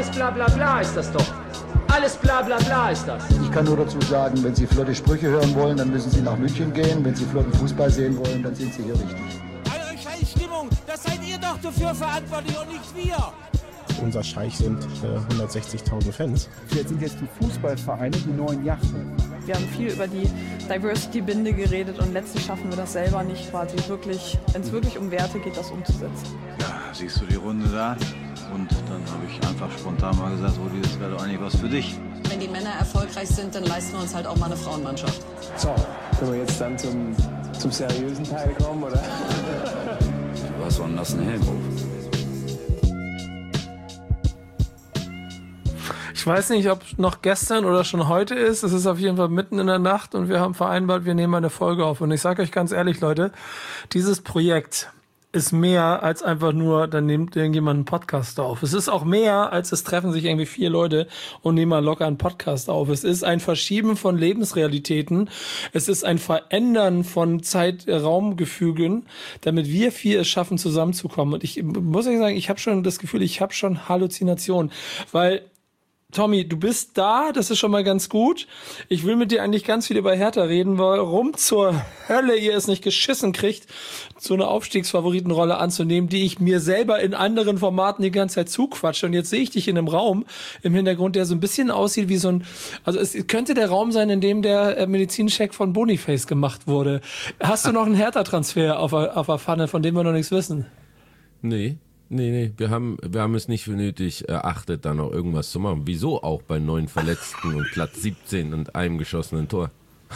Alles bla bla bla ist das doch. Alles bla bla bla ist das. Ich kann nur dazu sagen, wenn Sie flotte Sprüche hören wollen, dann müssen Sie nach München gehen. Wenn Sie flotten Fußball sehen wollen, dann sind Sie hier richtig. Eure scheiß Stimmung, das seid ihr doch dafür verantwortlich und nicht wir. Unser Scheich sind 160.000 Fans. Jetzt sind jetzt die Fußballvereine die neuen Yachten. Wir haben viel über die Diversity-Binde geredet und letztlich schaffen wir das selber nicht, quasi wirklich, wenn es wirklich um Werte geht, das umzusetzen. Ja, siehst du die Runde da? Und dann habe ich einfach spontan mal gesagt, Rudi, das wäre doch eigentlich was für dich. Wenn die Männer erfolgreich sind, dann leisten wir uns halt auch mal eine Frauenmannschaft. So, können wir jetzt dann zum seriösen Teil kommen, oder? Was war denn das, ein Helm auf? Ich weiß nicht, ob noch gestern oder schon heute ist. Es ist auf jeden Fall mitten in der Nacht und wir haben vereinbart, wir nehmen eine Folge auf. Und ich sage euch ganz ehrlich, Leute, dieses Projekt ist mehr als einfach nur, dann nimmt irgendjemand einen Podcast auf. Es ist auch mehr, als es treffen sich irgendwie 4 Leute und nehmen mal locker einen Podcast auf. Es ist ein Verschieben von Lebensrealitäten. Es ist ein Verändern von Zeit-Raumgefügen, damit wir 4 es schaffen, zusammenzukommen. Und ich muss euch sagen, ich habe schon das Gefühl, ich habe schon Halluzinationen, weil Tommy, du bist da, das ist schon mal ganz gut. Ich will mit dir eigentlich ganz viel über Hertha reden, warum zur Hölle ihr es nicht geschissen kriegt, so eine Aufstiegsfavoritenrolle anzunehmen, die ich mir selber in anderen Formaten die ganze Zeit zuquatsche. Und jetzt sehe ich dich in einem Raum im Hintergrund, der so ein bisschen aussieht wie so ein, also es könnte der Raum sein, in dem der Medizincheck von Boniface gemacht wurde. Hast du noch einen Hertha-Transfer auf der Pfanne, von dem wir noch nichts wissen? Nee, wir haben es nicht für nötig erachtet, da noch irgendwas zu machen. Wieso auch bei 9 Verletzten und Platz 17 und einem geschossenen Tor?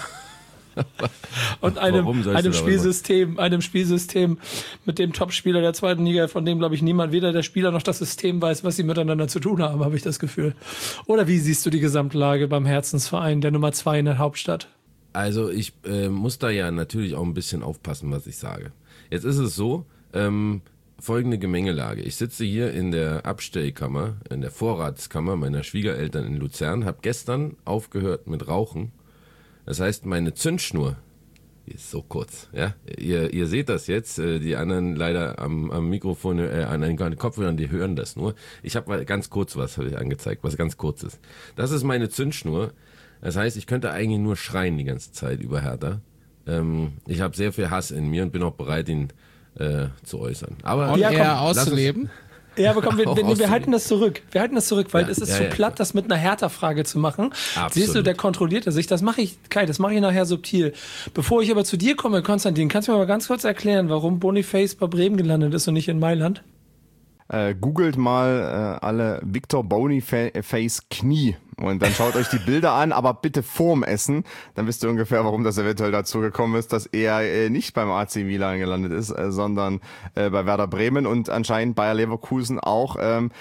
Und einem Spielsystem mit dem Topspieler der zweiten Liga, von dem, glaube ich, niemand, weder der Spieler noch das System weiß, was sie miteinander zu tun haben, habe ich das Gefühl. Oder wie siehst du die Gesamtlage beim Herzensverein, der Nummer 2 in der Hauptstadt? Also ich muss da ja natürlich auch ein bisschen aufpassen, was ich sage. Jetzt ist es so, folgende Gemengelage. Ich sitze hier in der Abstellkammer, in der Vorratskammer meiner Schwiegereltern in Luzern, habe gestern aufgehört mit Rauchen. Das heißt, meine Zündschnur, die ist so kurz, ja. Ihr seht das jetzt, die anderen leider am Mikrofon, an den Kopfhörern, die hören das nur. Ich habe ganz kurz was habe ich angezeigt, was ganz kurz ist. Das ist meine Zündschnur. Das heißt, ich könnte eigentlich nur schreien die ganze Zeit über Hertha. Ich habe sehr viel Hass in mir und bin auch bereit, ihn zu äußern. Aber und eher auszuleben? Ja, aber komm, wir halten das zurück. Weil es ist zu platt, das mit einer Hertha-Frage zu machen. Absolut. Siehst du, der kontrollierte sich. Das mache ich nachher subtil. Bevor ich aber zu dir komme, Konstantin, kannst du mir mal ganz kurz erklären, warum Boniface bei Bremen gelandet ist und nicht in Mailand? Googelt mal alle Victor Boniface Knie und dann schaut euch die Bilder an, aber bitte vorm Essen, dann wisst ihr ungefähr, warum das eventuell dazu gekommen ist, dass er nicht beim AC Milan gelandet ist, sondern bei Werder Bremen und anscheinend Bayer Leverkusen auch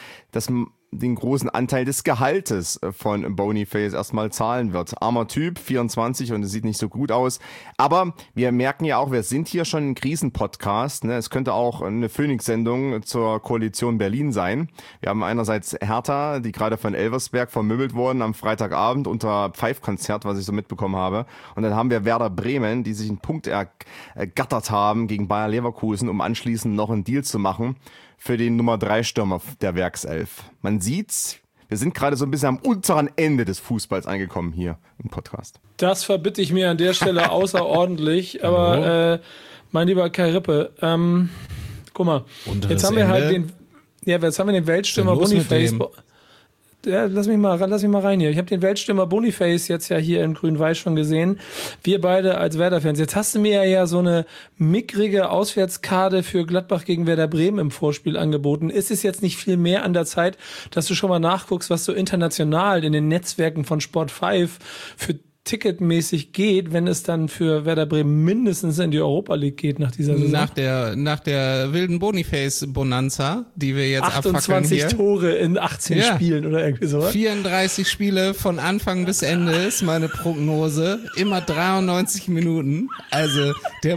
den großen Anteil des Gehaltes von Boniface erstmal zahlen wird. Armer Typ, 24 und es sieht nicht so gut aus. Aber wir merken ja auch, wir sind hier schon ein Krisenpodcast. Ne? Es könnte auch eine Phoenix-Sendung zur Koalition Berlin sein. Wir haben einerseits Hertha, die gerade von Elversberg vermöbelt wurden am Freitagabend unter Pfeifkonzert, was ich so mitbekommen habe. Und dann haben wir Werder Bremen, die sich einen Punkt ergattert haben gegen Bayer Leverkusen, um anschließend noch einen Deal zu machen für den Nummer 3 Stürmer der Werkself. Man sieht's, wir sind gerade so ein bisschen am unteren Ende des Fußballs angekommen hier im Podcast. Das verbitte ich mir an der Stelle außerordentlich, aber mein lieber Kai Rippe, guck mal, jetzt haben wir halt den Weltstürmer Boniface. Ja, lass mich mal rein hier. Ich habe den Weltstürmer Boniface jetzt ja hier in Grün-Weiß schon gesehen. Wir beide als Werder-Fans. Jetzt hast du mir ja so eine mickrige Auswärtskarte für Gladbach gegen Werder Bremen im Vorspiel angeboten. Ist es jetzt nicht viel mehr an der Zeit, dass du schon mal nachguckst, was so international in den Netzwerken von Sport 5 für ticketmäßig geht, wenn es dann für Werder Bremen mindestens in die Europa League geht nach dieser Saison? Nach der wilden Boniface-Bonanza, die wir jetzt abfackeln hier. 28 Tore in 18 Spielen oder irgendwie sowas. 34 Spiele von Anfang bis Ende ist meine Prognose. Immer 93 Minuten. Also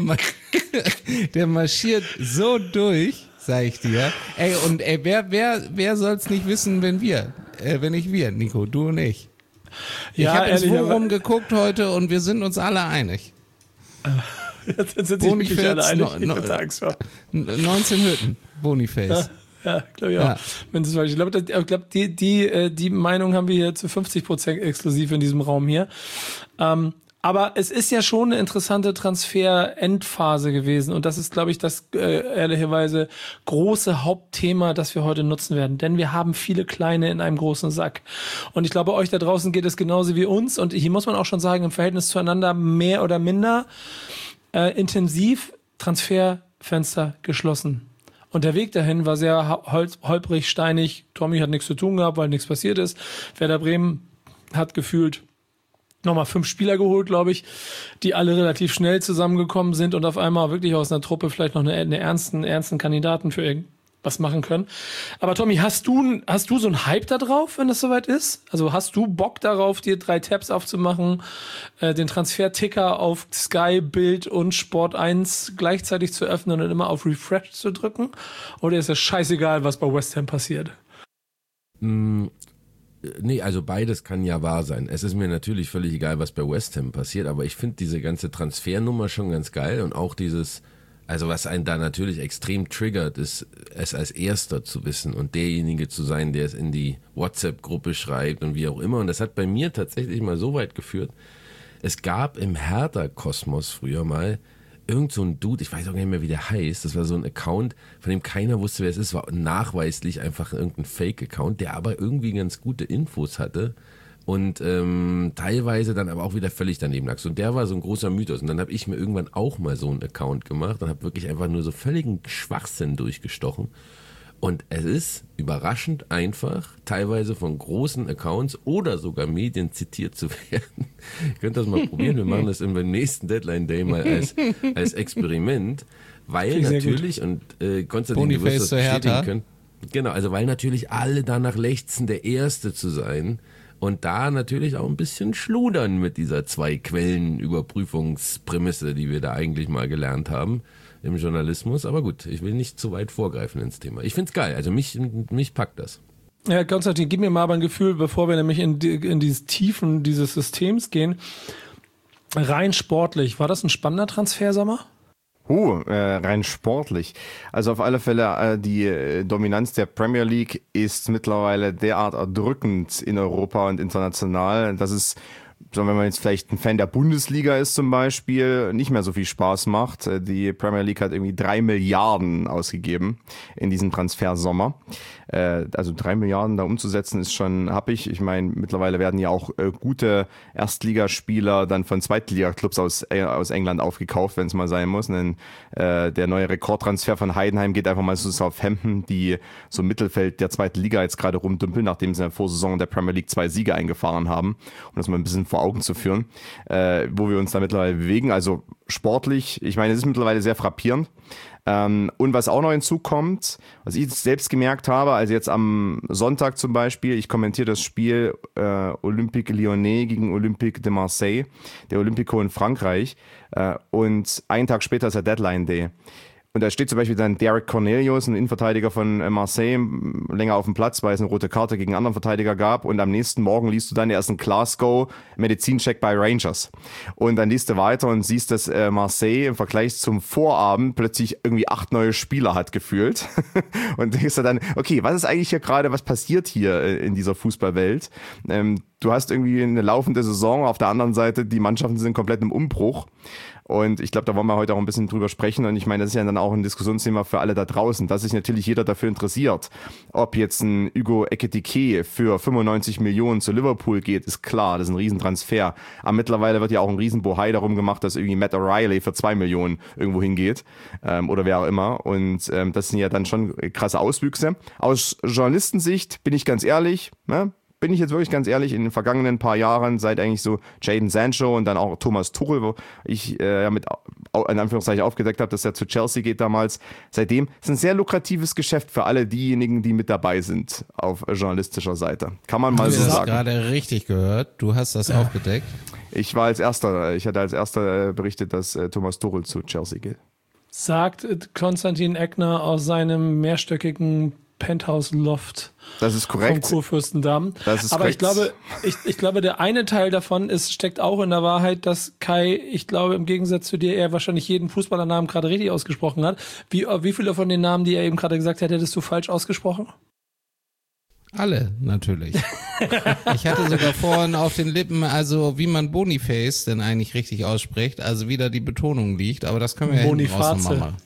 der marschiert so durch, sag ich dir. Wer soll's nicht wissen, wenn nicht wir, Nico, du und ich. Ich habe ins Forum geguckt heute und wir sind uns alle einig. Jetzt sind sich wirklich alle einig. 19 Hütten, Boniface. Ja, glaube ich auch. Ich glaube, die Meinung haben wir hier zu 50% exklusiv in diesem Raum hier. Aber es ist ja schon eine interessante Transfer-Endphase gewesen und das ist, glaube ich, das ehrlicherweise große Hauptthema, das wir heute nutzen werden. Denn wir haben viele Kleine in einem großen Sack. Und ich glaube, euch da draußen geht es genauso wie uns und hier muss man auch schon sagen, im Verhältnis zueinander mehr oder minder intensiv, Transferfenster geschlossen. Und der Weg dahin war sehr holprig, steinig. Tommy hat nichts zu tun gehabt, weil nichts passiert ist. Werder Bremen hat gefühlt nochmal 5 Spieler geholt, glaube ich, die alle relativ schnell zusammengekommen sind und auf einmal wirklich aus einer Truppe vielleicht noch eine ernsten Kandidaten für irgendwas machen können. Aber Tommy, hast du so einen Hype da drauf, wenn das soweit ist? Also hast du Bock darauf, dir 3 Tabs aufzumachen, den Transfer-Ticker auf Sky, Bild und Sport 1 gleichzeitig zu öffnen und immer auf Refresh zu drücken? Oder ist es scheißegal, was bei West Ham passiert? Nee, also beides kann ja wahr sein. Es ist mir natürlich völlig egal, was bei West Ham passiert, aber ich finde diese ganze Transfernummer schon ganz geil und auch dieses, also was einen da natürlich extrem triggert, ist es als Erster zu wissen und derjenige zu sein, der es in die WhatsApp-Gruppe schreibt und wie auch immer. Und das hat bei mir tatsächlich mal so weit geführt, es gab im Hertha-Kosmos früher mal irgend so ein Dude, ich weiß auch nicht mehr, wie der heißt, das war so ein Account, von dem keiner wusste, wer es ist, war nachweislich einfach irgendein Fake-Account, der aber irgendwie ganz gute Infos hatte und teilweise dann aber auch wieder völlig daneben lag. Und der war so ein großer Mythos und dann habe ich mir irgendwann auch mal so einen Account gemacht und habe wirklich einfach nur so völligen Schwachsinn durchgestochen. Und es ist überraschend einfach, teilweise von großen Accounts oder sogar Medien zitiert zu werden. Ihr könnt das mal probieren, wir machen das im nächsten Deadline Day mal als Experiment, weil natürlich, und Konstantin, du wirst das bestätigen können, genau, also weil natürlich alle danach lechzen, der Erste zu sein und da natürlich auch ein bisschen schludern mit dieser 2-Quellen-Überprüfungsprämisse, die wir da eigentlich mal gelernt haben im Journalismus, aber gut, ich will nicht zu weit vorgreifen ins Thema. Ich find's geil, also mich packt das. Ja, Konstantin, gib mir mal aber ein Gefühl, bevor wir nämlich in die Tiefen dieses Systems gehen. Rein sportlich, war das ein spannender Transfersommer? Rein sportlich. Also auf alle Fälle, die Dominanz der Premier League ist mittlerweile derart erdrückend in Europa und international, dass es, wenn man jetzt vielleicht ein Fan der Bundesliga ist zum Beispiel, nicht mehr so viel Spaß macht. Die Premier League hat irgendwie 3 Milliarden ausgegeben in diesem Transfersommer. Also 3 Milliarden da umzusetzen ist schon happig. Ich meine, mittlerweile werden ja auch gute Erstligaspieler dann von Zweitliga-Clubs aus England aufgekauft, wenn es mal sein muss. Denn der neue Rekordtransfer von Heidenheim geht einfach mal zu Southampton, die so im Mittelfeld der zweiten Liga jetzt gerade rumdümpeln, nachdem sie in der Vorsaison der Premier League 2 Siege eingefahren haben, um das mal ein bisschen vor Augen zu führen, wo wir uns da mittlerweile bewegen. Also sportlich, ich meine, es ist mittlerweile sehr frappierend. Und was auch noch hinzukommt, was ich selbst gemerkt habe, also jetzt am Sonntag zum Beispiel, ich kommentiere das Spiel Olympique Lyonnais gegen Olympique de Marseille, der Olympico in Frankreich, und einen Tag später ist der Deadline Day. Und da steht zum Beispiel dann Derek Cornelius, ein Innenverteidiger von Marseille, länger auf dem Platz, weil es eine rote Karte gegen einen anderen Verteidiger gab. Und am nächsten Morgen liest du dann, er ist in Glasgow, Medizincheck bei Rangers. Und dann liest du weiter und siehst, dass Marseille im Vergleich zum Vorabend plötzlich irgendwie 8 neue Spieler hat gefühlt. Und denkst du dann, okay, was ist eigentlich hier gerade, was passiert hier in dieser Fußballwelt? Du hast irgendwie eine laufende Saison, auf der anderen Seite, die Mannschaften sind komplett im Umbruch. Und ich glaube, da wollen wir heute auch ein bisschen drüber sprechen. Und ich meine, das ist ja dann auch ein Diskussionsthema für alle da draußen, dass sich natürlich jeder dafür interessiert. Ob jetzt ein Hugo Ekitike für 95 Millionen zu Liverpool geht, ist klar, das ist ein Riesentransfer. Aber mittlerweile wird ja auch ein Riesenbohai darum gemacht, dass irgendwie Matt O'Reilly für 2 Millionen irgendwo hingeht. Oder wer auch immer. Und das sind ja dann schon krasse Auswüchse. Aus Journalistensicht bin ich ganz ehrlich, ne? Bin ich jetzt wirklich ganz ehrlich, in den vergangenen paar Jahren, seit eigentlich so Jadon Sancho und dann auch Thomas Tuchel, wo ich mit in Anführungszeichen aufgedeckt habe, dass er zu Chelsea geht damals, seitdem ist ein sehr lukratives Geschäft für alle diejenigen, die mit dabei sind auf journalistischer Seite. Kann man mal so sagen. Du hast gerade richtig gehört, du hast das aufgedeckt. Ich hatte als erster berichtet, dass Thomas Tuchel zu Chelsea geht. Sagt Konstantin Eckner aus seinem mehrstöckigen Penthouse-Loft. Das ist korrekt. Vom Kurfürstendamm. Das ist aber korrekt. ich glaube, der eine Teil davon steckt auch in der Wahrheit, dass Kai, ich glaube, im Gegensatz zu dir, er wahrscheinlich jeden Fußballernamen gerade richtig ausgesprochen hat. Wie viele von den Namen, die er eben gerade gesagt hat, hättest du falsch ausgesprochen? Alle, natürlich. Ich hatte sogar vorhin auf den Lippen, also wie man Boniface denn eigentlich richtig ausspricht, also wie da die Betonung liegt, aber das können wir ja hinten raus noch machen.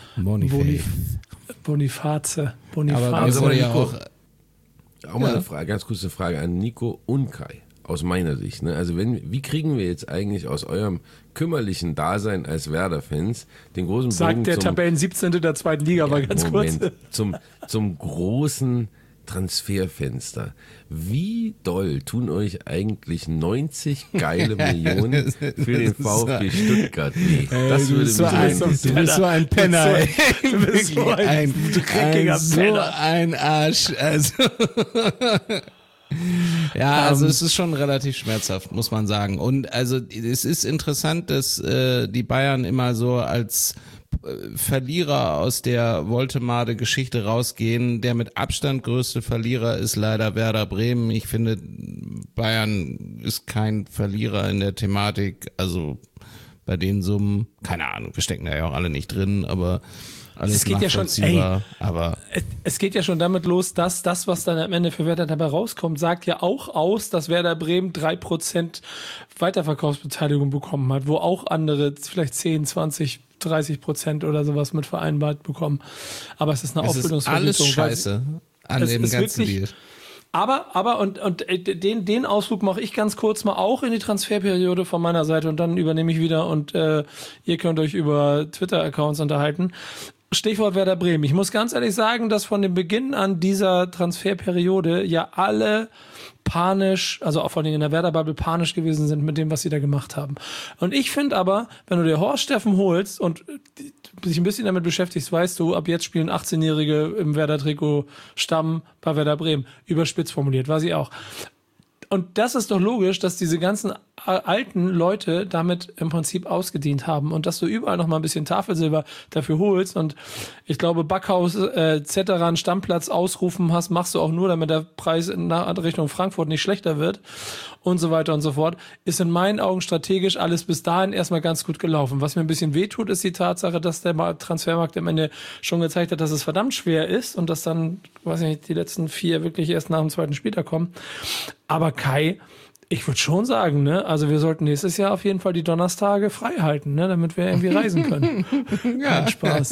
Boniface. Aber das wurde ja auch mal eine Frage, ganz kurze Frage an Nico und Kai, aus meiner Sicht. Ne? Also wie kriegen wir jetzt eigentlich aus eurem kümmerlichen Dasein als Werder-Fans den großen Sagt Bogen der Tabellen 17. der zweiten Liga, mal ganz kurz. Zum großen Transferfenster. Wie doll tun euch eigentlich 90 geile Millionen für den VfB Stuttgart weh? Das würde mich Du bist so ein Penner. Du bist so ein Arsch. Also ja, also es ist schon relativ schmerzhaft, muss man sagen. Und also es ist interessant, dass die Bayern immer so als Verlierer aus der Woltemade-Geschichte rausgehen. Der mit Abstand größte Verlierer ist leider Werder Bremen. Ich finde, Bayern ist kein Verlierer in der Thematik. Also bei den Summen, keine Ahnung, wir stecken da ja auch alle nicht drin, aber alles nachvollziehbar. Es geht ja schon damit los, dass das, was dann am Ende für Werder dabei rauskommt, sagt ja auch aus, dass Werder Bremen 3% Weiterverkaufsbeteiligung bekommen hat, wo auch andere vielleicht 10, 20, 30% oder sowas mit vereinbart bekommen. Aber es ist eine Aufbildungsvergütung. Es ist alles scheiße an dem ganzen Deal. Aber den Ausflug mache ich ganz kurz mal auch in die Transferperiode von meiner Seite und dann übernehme ich wieder und ihr könnt euch über Twitter-Accounts unterhalten. Stichwort Werder Bremen. Ich muss ganz ehrlich sagen, dass von dem Beginn an dieser Transferperiode ja alle panisch, also auch vor allem in der Werder-Bubble panisch gewesen sind mit dem, was sie da gemacht haben. Und ich finde aber, wenn du dir Horst Steffen holst und dich ein bisschen damit beschäftigst, weißt du, ab jetzt spielen 18-Jährige im Werder-Trikot Stamm bei Werder Bremen. Überspitzt formuliert, war sie auch. Und das ist doch logisch, dass diese ganzen alten Leute damit im Prinzip ausgedient haben und dass du überall noch mal ein bisschen Tafelsilber dafür holst und ich glaube Backhaus Zetteran Stammplatz ausrufen hast, machst du auch nur, damit der Preis in Richtung Frankfurt nicht schlechter wird und so weiter und so fort, ist in meinen Augen strategisch alles bis dahin erstmal ganz gut gelaufen. Was mir ein bisschen wehtut, ist die Tatsache, dass der Transfermarkt am Ende schon gezeigt hat, dass es verdammt schwer ist und dass dann, weiß ich nicht, die letzten 4 wirklich erst nach dem zweiten Spieltag kommen. Aber Kai, ich würde schon sagen, ne, also wir sollten nächstes Jahr auf jeden Fall die Donnerstage frei halten, ne, damit wir irgendwie reisen können. Ja. Nein, Spaß.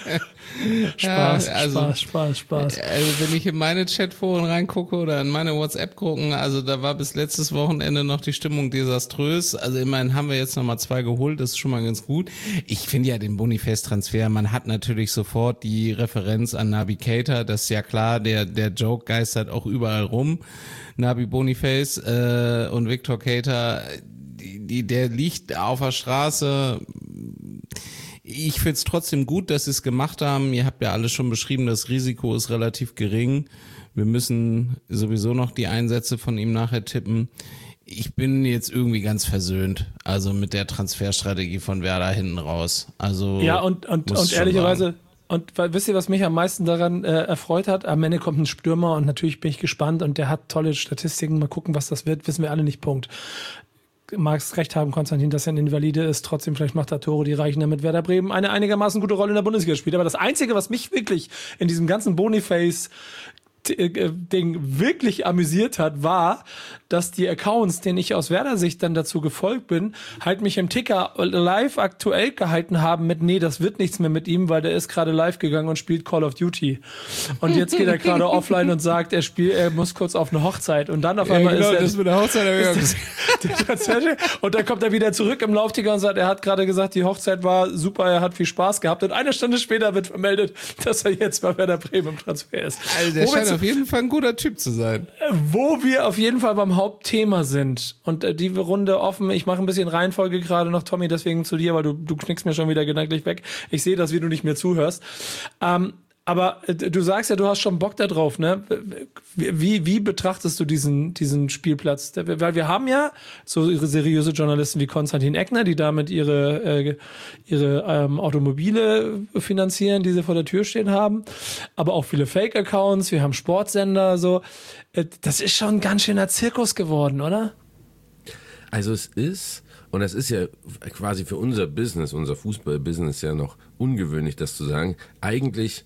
Spaß. Also wenn ich in meine Chatforen reingucke oder in meine WhatsApp-Gruppen, also da war bis letztes Wochenende noch die Stimmung desaströs. Also immerhin haben wir jetzt nochmal 2 geholt, das ist schon mal ganz gut. Ich finde ja den Boniface-Transfer, man hat natürlich sofort die Referenz an Naby Keita, das ist ja klar, der Joke geistert auch überall rum. Naby Boniface und Victor Keita, der liegt auf der Straße. Ich find's trotzdem gut, dass sie es gemacht haben. Ihr habt ja alles schon beschrieben, das Risiko ist relativ gering. Wir müssen sowieso noch die Einsätze von ihm nachher tippen. Ich bin jetzt irgendwie ganz versöhnt, also mit der Transferstrategie von Werder hinten raus. Also ja, und ehrlicherweise... Und wisst ihr, was mich am meisten daran erfreut hat? Am Ende kommt ein Stürmer und natürlich bin ich gespannt und der hat tolle Statistiken. Mal gucken, was das wird, wissen wir alle nicht, Punkt. Magst recht haben, Konstantin, dass er ein Invalide ist. Trotzdem, vielleicht macht er Tore, die reichen, damit Werder Bremen eine einigermaßen gute Rolle in der Bundesliga spielt. Aber das Einzige, was mich wirklich in diesem ganzen Boniface Ding wirklich amüsiert hat, war, dass die Accounts, denen ich aus Werder-Sicht dann dazu gefolgt bin, halt mich im Ticker live aktuell gehalten haben mit, nee, das wird nichts mehr mit ihm, weil der ist gerade live gegangen und spielt Call of Duty. Und jetzt geht er gerade offline und sagt, er muss kurz auf eine Hochzeit. Und dann auf einmal genau, ist er... das mit der Hochzeit und dann kommt er wieder zurück im Laufticker und sagt, er hat gerade gesagt, die Hochzeit war super, er hat viel Spaß gehabt. Und eine Stunde später wird vermeldet, dass er jetzt bei Werder Bremen im Transfer ist. Also der scheint auf jeden Fall ein guter Typ zu sein. Wo wir auf jeden Fall beim Hauptthema sind und die Runde offen, ich mache ein bisschen Reihenfolge gerade noch, Tommy, deswegen zu dir, weil du knickst mir schon wieder gedanklich weg. Ich sehe das, wie du nicht mehr zuhörst. Aber du sagst ja, du hast schon Bock da drauf, ne? Wie betrachtest du diesen Spielplatz? Weil wir haben ja so seriöse Journalisten wie Konstantin Eckner, die damit ihre Automobile finanzieren, die sie vor der Tür stehen haben. Aber auch viele Fake-Accounts, wir haben Sportsender, so. Das ist schon ein ganz schöner Zirkus geworden, oder? Also es ist, und das ist ja quasi für unser Business, unser Fußball-Business ja noch ungewöhnlich, das zu sagen, eigentlich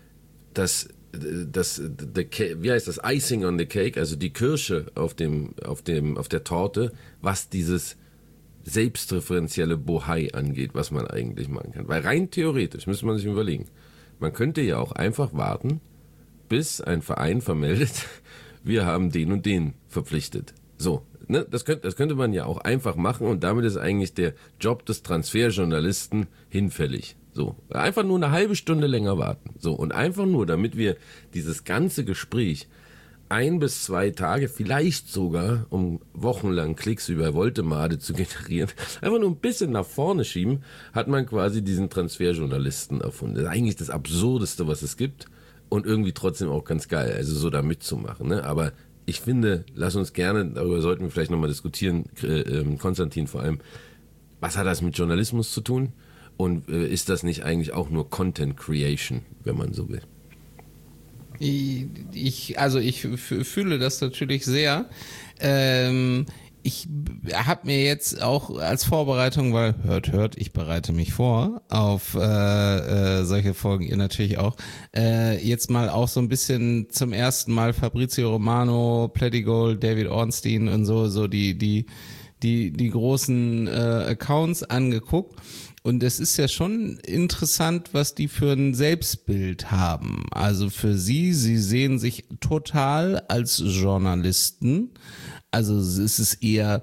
wie heißt das, Icing on the Cake, also die Kirsche auf der Torte, was dieses selbstreferenzielle Bohai angeht, was man eigentlich machen kann. Weil rein theoretisch müsste man sich überlegen, man könnte ja auch einfach warten, bis ein Verein vermeldet, wir haben den und den verpflichtet. So, ne? Das könnte man ja auch einfach machen und damit ist eigentlich der Job des Transferjournalisten hinfällig. So, einfach nur eine halbe Stunde länger warten. So, und einfach nur, damit wir dieses ganze Gespräch 1 bis 2 Tage, vielleicht sogar, um wochenlang Klicks über Voltemade zu generieren, einfach nur ein bisschen nach vorne schieben, hat man quasi diesen Transferjournalisten erfunden. Das ist eigentlich das Absurdeste, was es gibt und irgendwie trotzdem auch ganz geil, also so da mitzumachen, ne? Aber ich finde, lass uns gerne, darüber sollten wir vielleicht nochmal diskutieren, Konstantin vor allem, was hat das mit Journalismus zu tun? Und ist das nicht eigentlich auch nur Content Creation, wenn man so will? Ich fühle das natürlich sehr. Ich habe mir jetzt auch als Vorbereitung, weil hört, ich bereite mich vor auf solche Folgen, ihr natürlich auch, jetzt mal auch so ein bisschen zum ersten Mal Fabrizio Romano, Plettigol, David Ornstein und so die großen Accounts angeguckt. Und es ist ja schon interessant, was die für ein Selbstbild haben. Also für sie sehen sich total als Journalisten. Also es ist eher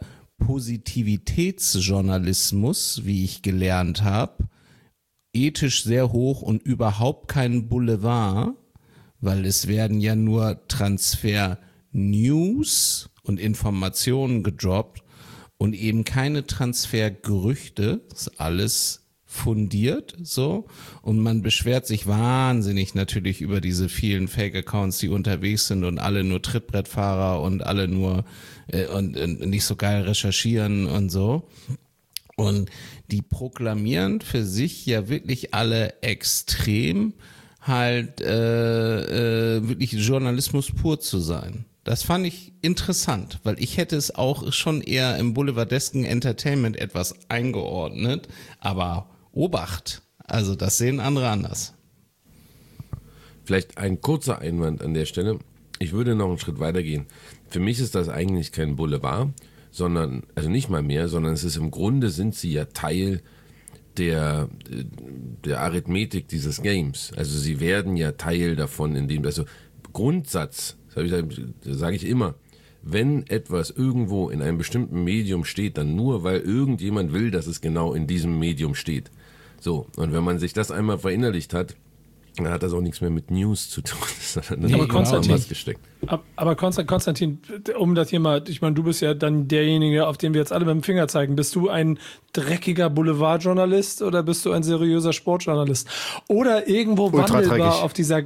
Positivitätsjournalismus, wie ich gelernt habe. Ethisch sehr hoch und überhaupt kein Boulevard, weil es werden ja nur Transfer-News und Informationen gedroppt. Und eben keine Transfergerüchte, ist alles fundiert so. Und man beschwert sich wahnsinnig natürlich über diese vielen Fake-Accounts, die unterwegs sind und alle nur Trittbrettfahrer und alle nur und nicht so geil recherchieren und so. Und die proklamieren für sich ja wirklich alle extrem halt wirklich Journalismus pur zu sein. Das fand ich interessant, weil ich hätte es auch schon eher im boulevardesken Entertainment etwas eingeordnet, aber Obacht, also das sehen andere anders. Vielleicht ein kurzer Einwand an der Stelle. Ich würde noch einen Schritt weitergehen. Für mich ist das eigentlich kein Boulevard, sondern, also nicht mal mehr, sondern es ist im Grunde sind sie ja Teil der Arithmetik dieses Games. Also sie werden ja Teil davon, indem, also Grundsatz, sage ich immer, wenn etwas irgendwo in einem bestimmten Medium steht, dann nur, weil irgendjemand will, dass es genau in diesem Medium steht. So, und wenn man sich das einmal verinnerlicht hat, dann hat das auch nichts mehr mit News zu tun. Aber Konstantin, um das hier mal, ich meine, du bist ja dann derjenige, auf den wir jetzt alle mit dem Finger zeigen. Bist du ein dreckiger Boulevardjournalist oder bist du ein seriöser Sportjournalist? Oder irgendwo wandelbar auf dieser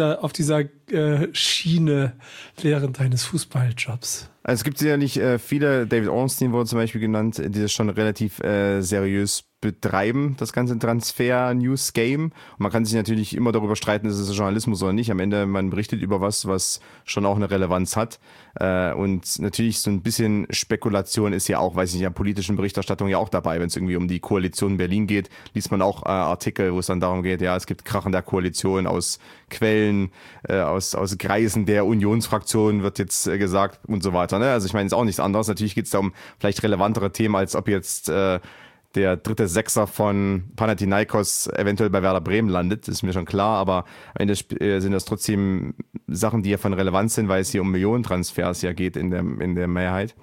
Schiene während deines Fußballjobs? Also es gibt ja nicht viele, David Ornstein wurde zum Beispiel genannt, die das schon relativ seriös betreiben, das ganze Transfer-News-Game. Und man kann sich natürlich immer darüber streiten, ist es Journalismus oder nicht. Am Ende, man berichtet über was schon auch eine Relevanz hat. Und natürlich so ein bisschen Spekulation ist ja auch, weiß ich nicht, in der politischen Berichterstattung ja auch dabei. Wenn es irgendwie um die Koalition in Berlin geht, liest man auch Artikel, wo es dann darum geht, ja, es gibt Krachen der Koalition aus Quellen, aus Kreisen der Unionsfraktion wird jetzt gesagt und so weiter. Ne? Also ich meine, es ist auch nichts anderes. Natürlich geht es da um vielleicht relevantere Themen, als ob jetzt der dritte Sechser von Panathinaikos eventuell bei Werder Bremen landet, ist mir schon klar, aber am Ende sind das trotzdem Sachen, die ja von Relevanz sind, weil es hier um Millionentransfers ja geht in der Mehrheit.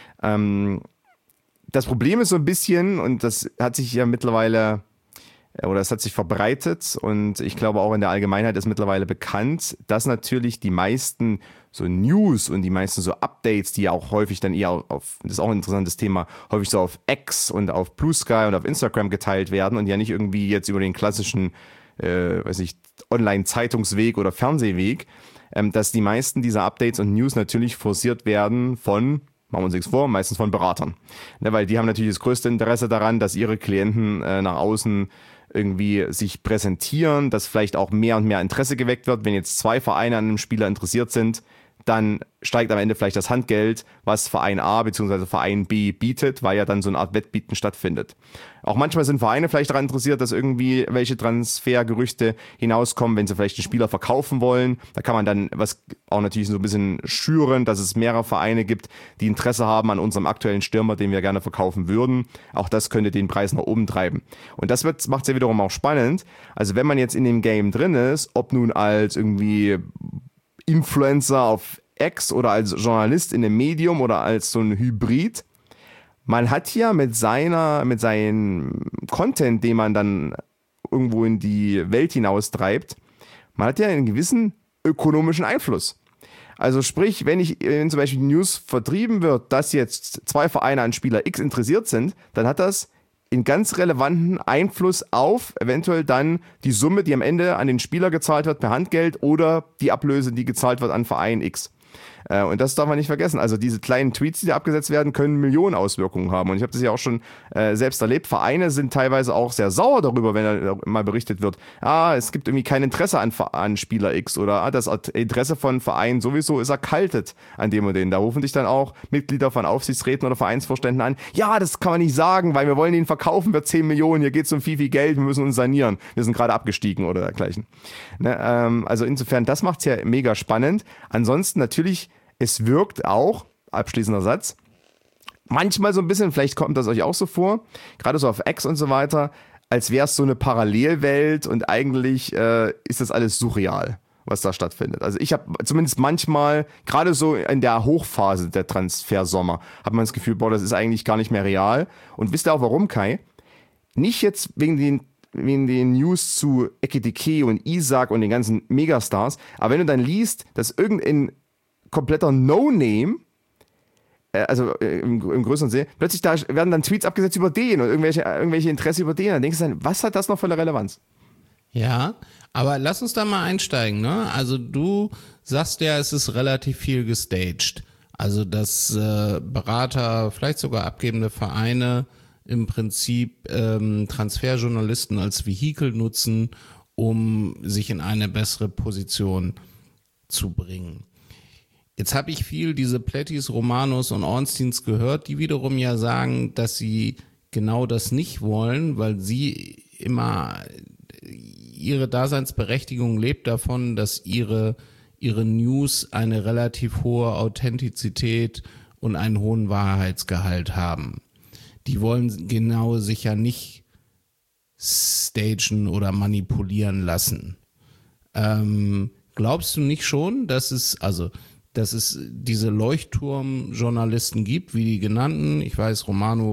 Das Problem ist so ein bisschen, und das hat sich ja mittlerweile, oder es hat sich verbreitet und ich glaube auch in der Allgemeinheit ist mittlerweile bekannt, dass natürlich die meisten so News und die meisten so Updates, die ja auch häufig dann eher auf, das ist auch ein interessantes Thema, häufig so auf X und auf Blue Sky und auf Instagram geteilt werden und ja nicht irgendwie jetzt über den klassischen, Online-Zeitungsweg oder Fernsehweg, dass die meisten dieser Updates und News natürlich forciert werden von, machen wir uns nichts vor, meistens von Beratern. Ne, weil die haben natürlich das größte Interesse daran, dass ihre Klienten nach außen irgendwie sich präsentieren, dass vielleicht auch mehr und mehr Interesse geweckt wird. Wenn jetzt 2 Vereine an einem Spieler interessiert sind, dann steigt am Ende vielleicht das Handgeld, was Verein A bzw. Verein B bietet, weil ja dann so eine Art Wettbieten stattfindet. Auch manchmal sind Vereine vielleicht daran interessiert, dass irgendwie welche Transfergerüchte hinauskommen, wenn sie vielleicht einen Spieler verkaufen wollen. Da kann man dann was auch natürlich so ein bisschen schüren, dass es mehrere Vereine gibt, die Interesse haben an unserem aktuellen Stürmer, den wir gerne verkaufen würden. Auch das könnte den Preis nach oben treiben. Und das macht es ja wiederum auch spannend. Also wenn man jetzt in dem Game drin ist, ob nun als irgendwie Influencer auf X oder als Journalist in einem Medium oder als so ein Hybrid. Man hat ja mit seinem Content, den man dann irgendwo in die Welt hinaustreibt, man hat ja einen gewissen ökonomischen Einfluss. Also sprich, wenn zum Beispiel die News vertrieben wird, dass jetzt 2 Vereine an Spieler X interessiert sind, dann hat das einen ganz relevanten Einfluss auf eventuell dann die Summe, die am Ende an den Spieler gezahlt wird per Handgeld oder die Ablöse, die gezahlt wird an Verein X. Und das darf man nicht vergessen. Also diese kleinen Tweets, die da abgesetzt werden, können Millionen Auswirkungen haben. Und ich habe das ja auch schon selbst erlebt. Vereine sind teilweise auch sehr sauer darüber, wenn da mal berichtet wird, es gibt irgendwie kein Interesse an Spieler X oder das Interesse von Vereinen sowieso ist erkaltet an dem und den. Da rufen dich dann auch Mitglieder von Aufsichtsräten oder Vereinsvorständen an. Ja, das kann man nicht sagen, weil wir wollen ihn verkaufen für 10 Millionen. Hier geht es um viel Geld, wir müssen uns sanieren. Wir sind gerade abgestiegen oder dergleichen. Ne, also insofern, das macht es ja mega spannend. Ansonsten natürlich, es wirkt auch, abschließender Satz, manchmal so ein bisschen, vielleicht kommt das euch auch so vor, gerade so auf X und so weiter, als wäre es so eine Parallelwelt und eigentlich ist das alles surreal, was da stattfindet. Also ich habe zumindest manchmal, gerade so in der Hochphase der Transfersommer, hat man das Gefühl, das ist eigentlich gar nicht mehr real. Und wisst ihr auch warum, Kai? Nicht jetzt wegen den News zu Ekitike und Isak und den ganzen Megastars, aber wenn du dann liest, dass irgendein kompletter No-Name, also im größeren Sinne, plötzlich da werden dann Tweets abgesetzt über den und irgendwelche Interesse über den. Dann denkst du dann, was hat das noch für eine Relevanz? Ja, aber lass uns da mal einsteigen, ne? Also du sagst ja, es ist relativ viel gestaged. Also dass Berater, vielleicht sogar abgebende Vereine im Prinzip Transferjournalisten als Vehikel nutzen, um sich in eine bessere Position zu bringen. Jetzt habe ich viel diese Plättis, Romanos und Ornsteins gehört, die wiederum ja sagen, dass sie genau das nicht wollen, weil sie immer, ihre Daseinsberechtigung lebt davon, dass ihre News eine relativ hohe Authentizität und einen hohen Wahrheitsgehalt haben. Die wollen genau sich ja nicht stagen oder manipulieren lassen. Glaubst du nicht schon, dass es diese Leuchtturmjournalisten gibt, wie die genannten, ich weiß, Romano,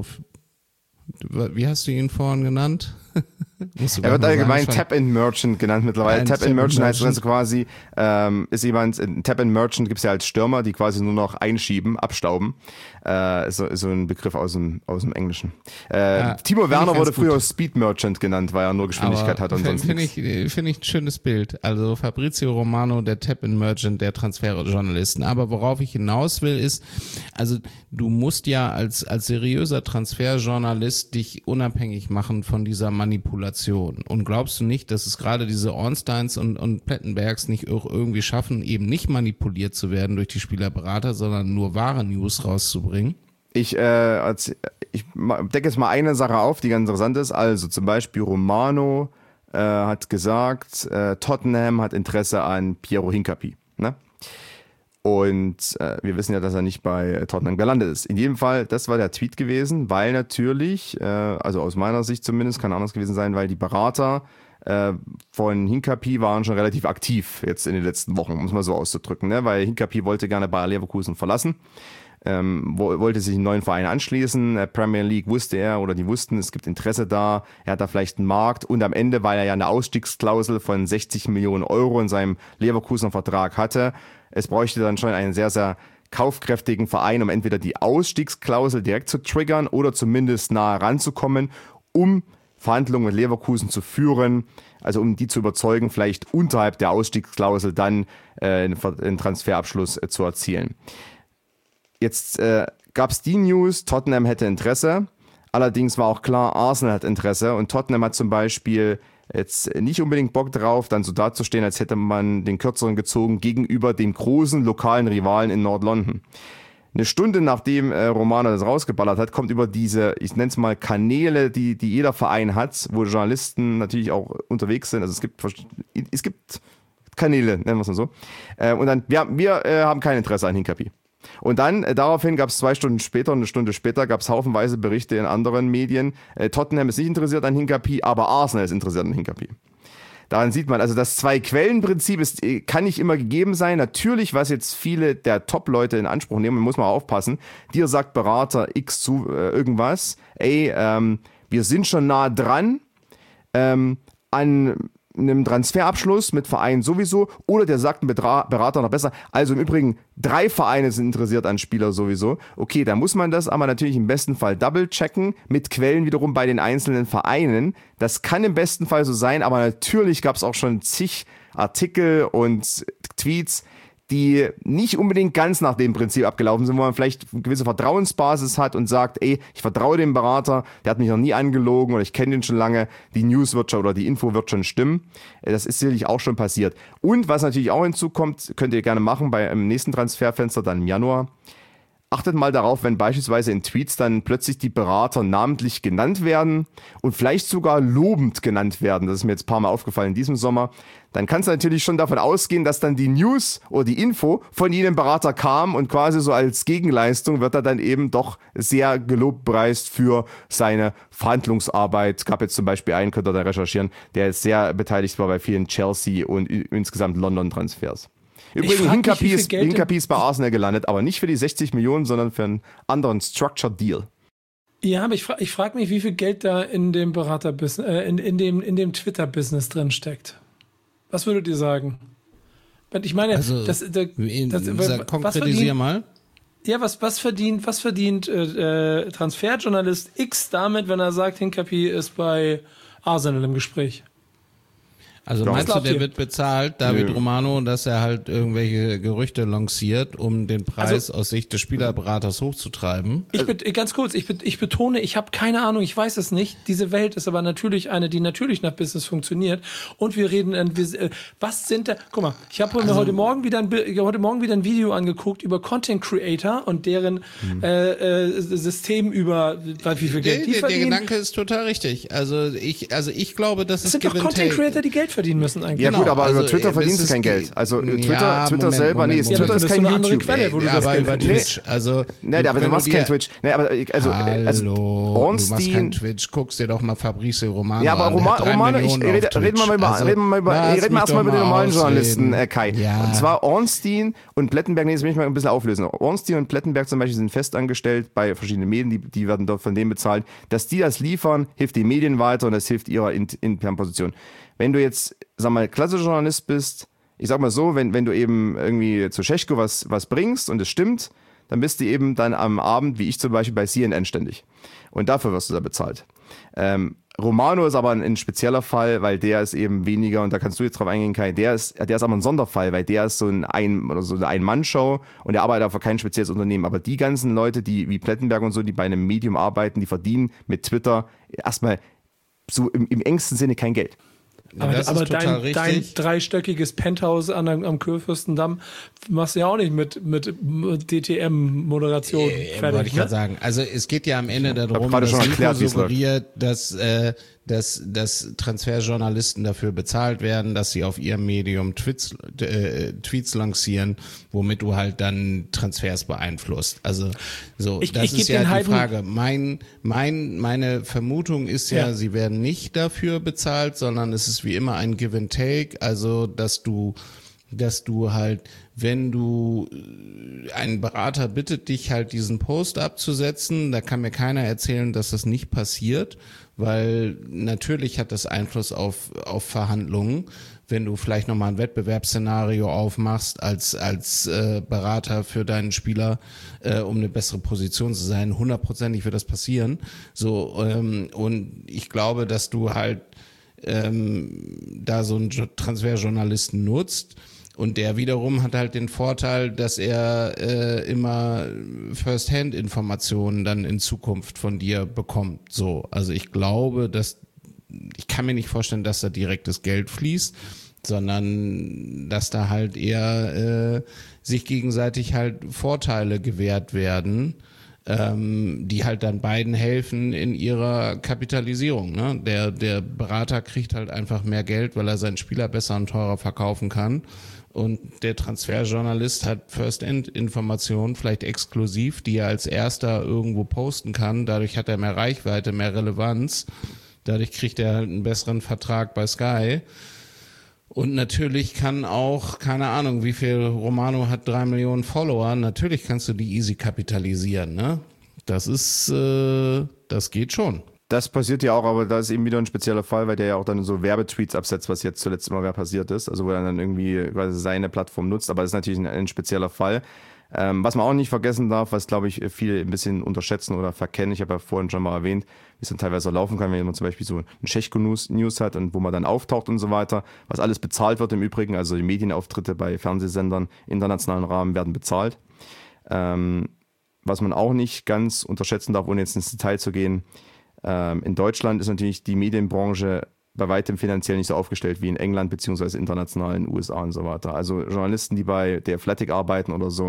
wie hast du ihn vorhin genannt? Er wird allgemein Tap-in-Merchant genannt mittlerweile. Tap-in-Merchant heißt also quasi, ist jemand, Tap-in-Merchant gibt es ja als Stürmer, die quasi nur noch einschieben, abstauben. Ist so ein Begriff aus dem Englischen. Timo Werner wurde früher Speed-Merchant genannt, weil er nur Geschwindigkeit hat und sonst nichts. Finde ich ein schönes Bild. Also Fabrizio Romano, der Tap-in-Merchant der Transferjournalisten. Aber worauf ich hinaus will ist, also du musst ja als seriöser Transferjournalist dich unabhängig machen von dieser Manipulation. Und glaubst du nicht, dass es gerade diese Ornsteins und Plettenbergs nicht auch irgendwie schaffen, eben nicht manipuliert zu werden durch die Spielerberater, sondern nur wahre News rauszubringen? Ich decke jetzt mal eine Sache auf, die ganz interessant ist. Also zum Beispiel Romano hat gesagt, Tottenham hat Interesse an Piero Hincapié. Ne? Und wir wissen ja, dass er nicht bei Tottenham gelandet ist. In jedem Fall, das war der Tweet gewesen, weil natürlich, also aus meiner Sicht zumindest, kann anders gewesen sein, weil die Berater von Hincapié waren schon relativ aktiv jetzt in den letzten Wochen, um es mal so auszudrücken. Ne? Weil Hincapié wollte gerne Bayer Leverkusen verlassen, wollte sich einen neuen Verein anschließen. Premier League wusste er oder die wussten, es gibt Interesse da, er hat da vielleicht einen Markt und am Ende, weil er ja eine Ausstiegsklausel von 60 Millionen Euro in seinem Leverkusener Vertrag hatte, es bräuchte dann schon einen sehr, sehr kaufkräftigen Verein, um entweder die Ausstiegsklausel direkt zu triggern oder zumindest nahe ranzukommen, um Verhandlungen mit Leverkusen zu führen, also um die zu überzeugen, vielleicht unterhalb der Ausstiegsklausel dann einen Transferabschluss zu erzielen. Jetzt gab es die News, Tottenham hätte Interesse, allerdings war auch klar, Arsenal hat Interesse und Tottenham hat zum Beispiel jetzt nicht unbedingt Bock drauf, dann so dazustehen, als hätte man den Kürzeren gezogen gegenüber dem großen lokalen Rivalen in Nord-London. Eine Stunde nachdem Romano das rausgeballert hat, kommt über diese, ich nenne es mal Kanäle, die jeder Verein hat, wo Journalisten natürlich auch unterwegs sind. Also es gibt Kanäle, nennen wir es mal so. Und dann, wir haben kein Interesse an Hincapie. Und dann, daraufhin gab es 2 Stunden später, eine Stunde später, gab es haufenweise Berichte in anderen Medien. Tottenham ist nicht interessiert an Hincapie, aber Arsenal ist interessiert an Hincapie. Daran sieht man, also das 2-Quellen-Prinzip kann nicht immer gegeben sein. Natürlich, was jetzt viele der Top-Leute in Anspruch nehmen, muss man aufpassen. Dir sagt Berater X zu irgendwas. Wir sind schon nah dran an einem Transferabschluss mit Vereinen sowieso. Oder der sagt ein Berater noch besser. Also im Übrigen, 3 Vereine sind interessiert an Spieler sowieso. Okay, da muss man das aber natürlich im besten Fall double-checken mit Quellen wiederum bei den einzelnen Vereinen. Das kann im besten Fall so sein, aber natürlich gab es auch schon zig Artikel und Tweets, die nicht unbedingt ganz nach dem Prinzip abgelaufen sind, wo man vielleicht eine gewisse Vertrauensbasis hat und sagt, ich vertraue dem Berater, der hat mich noch nie angelogen oder ich kenne den schon lange, die News wird schon oder die Info wird schon stimmen. Das ist sicherlich auch schon passiert. Und was natürlich auch hinzukommt, könnt ihr gerne machen im nächsten Transferfenster, dann im Januar. Achtet mal darauf, wenn beispielsweise in Tweets dann plötzlich die Berater namentlich genannt werden und vielleicht sogar lobend genannt werden. Das ist mir jetzt ein paar Mal aufgefallen in diesem Sommer. Dann kannst du natürlich schon davon ausgehen, dass dann die News oder die Info von jenem Berater kam und quasi so als Gegenleistung wird er dann eben doch sehr gelobt preist für seine Verhandlungsarbeit. Es gab jetzt zum Beispiel einen, könnt ihr da recherchieren, der jetzt sehr beteiligt war bei vielen Chelsea und insgesamt London-Transfers. Übrigens, Hincapie ist bei Arsenal gelandet, aber nicht für die 60 Millionen, sondern für einen anderen Structured Deal. Ja, aber ich frag mich, wie viel Geld da in dem Berater-Business, in dem Twitter-Business drin steckt. Was würdet ihr sagen? Ich meine, also, konkretisier mal. Ja, was verdient Transferjournalist X damit, wenn er sagt, Hincapie ist bei Arsenal im Gespräch? Also meinst du, der wird bezahlt, David Romano, dass er halt irgendwelche Gerüchte lanciert, um den Preis aus Sicht des Spielerberaters hochzutreiben? Ganz kurz, ich betone, ich habe keine Ahnung, ich weiß es nicht. Diese Welt ist aber natürlich eine, die natürlich nach Business funktioniert. Und wir reden, was sind da, guck mal, ich habe mir heute Morgen wieder ein Video angeguckt über Content Creator und deren System über, wie viel Geld die verdienen. Der Gedanke ist total richtig. Also ich glaube, dass es sind doch Content Creator, die Geld verdienen müssen eigentlich. Ja gut, aber über Twitter verdienst du kein Geld. Also Twitter selber, Twitter ist kein YouTube. Quelle, wo du das Geld über Twitch. Aber du machst kein Twitch. Hallo, Ornstein, du machst kein Twitch, guckst dir doch mal Fabrizio Romano an. Ja, aber Romano, reden wir erstmal über den normalen Journalisten, Kai. Ja. Und zwar Ornstein und Plettenberg, das will ich mal ein bisschen auflösen. Ornstein und Plettenberg zum Beispiel sind festangestellt bei verschiedenen Medien, die werden dort von denen bezahlt. Dass die das liefern, hilft den Medien weiter und das hilft ihrer internen Position. Wenn du jetzt, klassischer Journalist bist, ich sag mal so, wenn du eben irgendwie zu Scheschko was bringst und es stimmt, dann bist du eben dann am Abend, wie ich zum Beispiel bei CNN ständig. Und dafür wirst du da bezahlt. Romano ist aber ein spezieller Fall, weil der ist eben weniger, und da kannst du jetzt drauf eingehen, Kai, der ist aber ein Sonderfall, weil der ist so eine Ein-Mann-Show und der arbeitet auch für kein spezielles Unternehmen. Aber die ganzen Leute, die wie Plettenberg und so, die bei einem Medium arbeiten, die verdienen mit Twitter erstmal so im engsten Sinne kein Geld. Aber dein dreistöckiges Penthouse am Kurfürstendamm machst du ja auch nicht mit DTM-Moderation fertig. Wollte ich gerade sagen. Also es geht ja am Ende darum, dass Nico suggeriert, dass Transferjournalisten dafür bezahlt werden, dass sie auf ihrem Medium Tweets lancieren, womit du halt dann Transfers beeinflusst. Also so, das ist ja die Frage. Meine Vermutung ist ja, sie werden nicht dafür bezahlt, sondern es ist wie immer ein Give and Take, also dass du dass du halt, wenn du, ein Berater bittet dich halt diesen Post abzusetzen, da kann mir keiner erzählen, dass das nicht passiert, weil natürlich hat das Einfluss auf Verhandlungen, wenn du vielleicht nochmal ein Wettbewerbsszenario aufmachst als Berater für deinen Spieler, um eine bessere Position zu sein, 100%ig wird das passieren. So, und ich glaube, dass du halt da so einen Transferjournalisten nutzt, und der wiederum hat halt den Vorteil, dass er immer First-Hand-Informationen dann in Zukunft von dir bekommt. So, also ich glaube, ich kann mir nicht vorstellen, dass da direktes Geld fließt, sondern dass da halt eher sich gegenseitig halt Vorteile gewährt werden, die halt dann beiden helfen in ihrer Kapitalisierung. Ne? Der Berater kriegt halt einfach mehr Geld, weil er seinen Spieler besser und teurer verkaufen kann. Und der Transferjournalist hat First-End-Informationen, vielleicht exklusiv, die er als erster irgendwo posten kann. Dadurch hat er mehr Reichweite, mehr Relevanz. Dadurch kriegt er halt einen besseren Vertrag bei Sky. Und natürlich kann auch, keine Ahnung, wie viel Romano hat, 3 Millionen Follower. Natürlich kannst du die easy kapitalisieren, ne? Das geht schon. Das passiert ja auch, aber da ist eben wieder ein spezieller Fall, weil der ja auch dann so Werbetweets absetzt, was jetzt zuletzt immer mehr passiert ist. Also wo er dann irgendwie quasi seine Plattform nutzt, aber das ist natürlich ein spezieller Fall. Was man auch nicht vergessen darf, was glaube ich viele ein bisschen unterschätzen oder verkennen, ich habe ja vorhin schon mal erwähnt, wie es dann teilweise laufen kann, wenn man zum Beispiel so ein Schechko-News hat und wo man dann auftaucht und so weiter, was alles bezahlt wird im Übrigen, also die Medienauftritte bei Fernsehsendern internationalen Rahmen werden bezahlt. Was man auch nicht ganz unterschätzen darf, ohne jetzt ins Detail zu gehen, in Deutschland ist natürlich die Medienbranche bei weitem finanziell nicht so aufgestellt wie in England beziehungsweise international in den USA und so weiter. Also Journalisten, die bei der Athletic arbeiten oder so,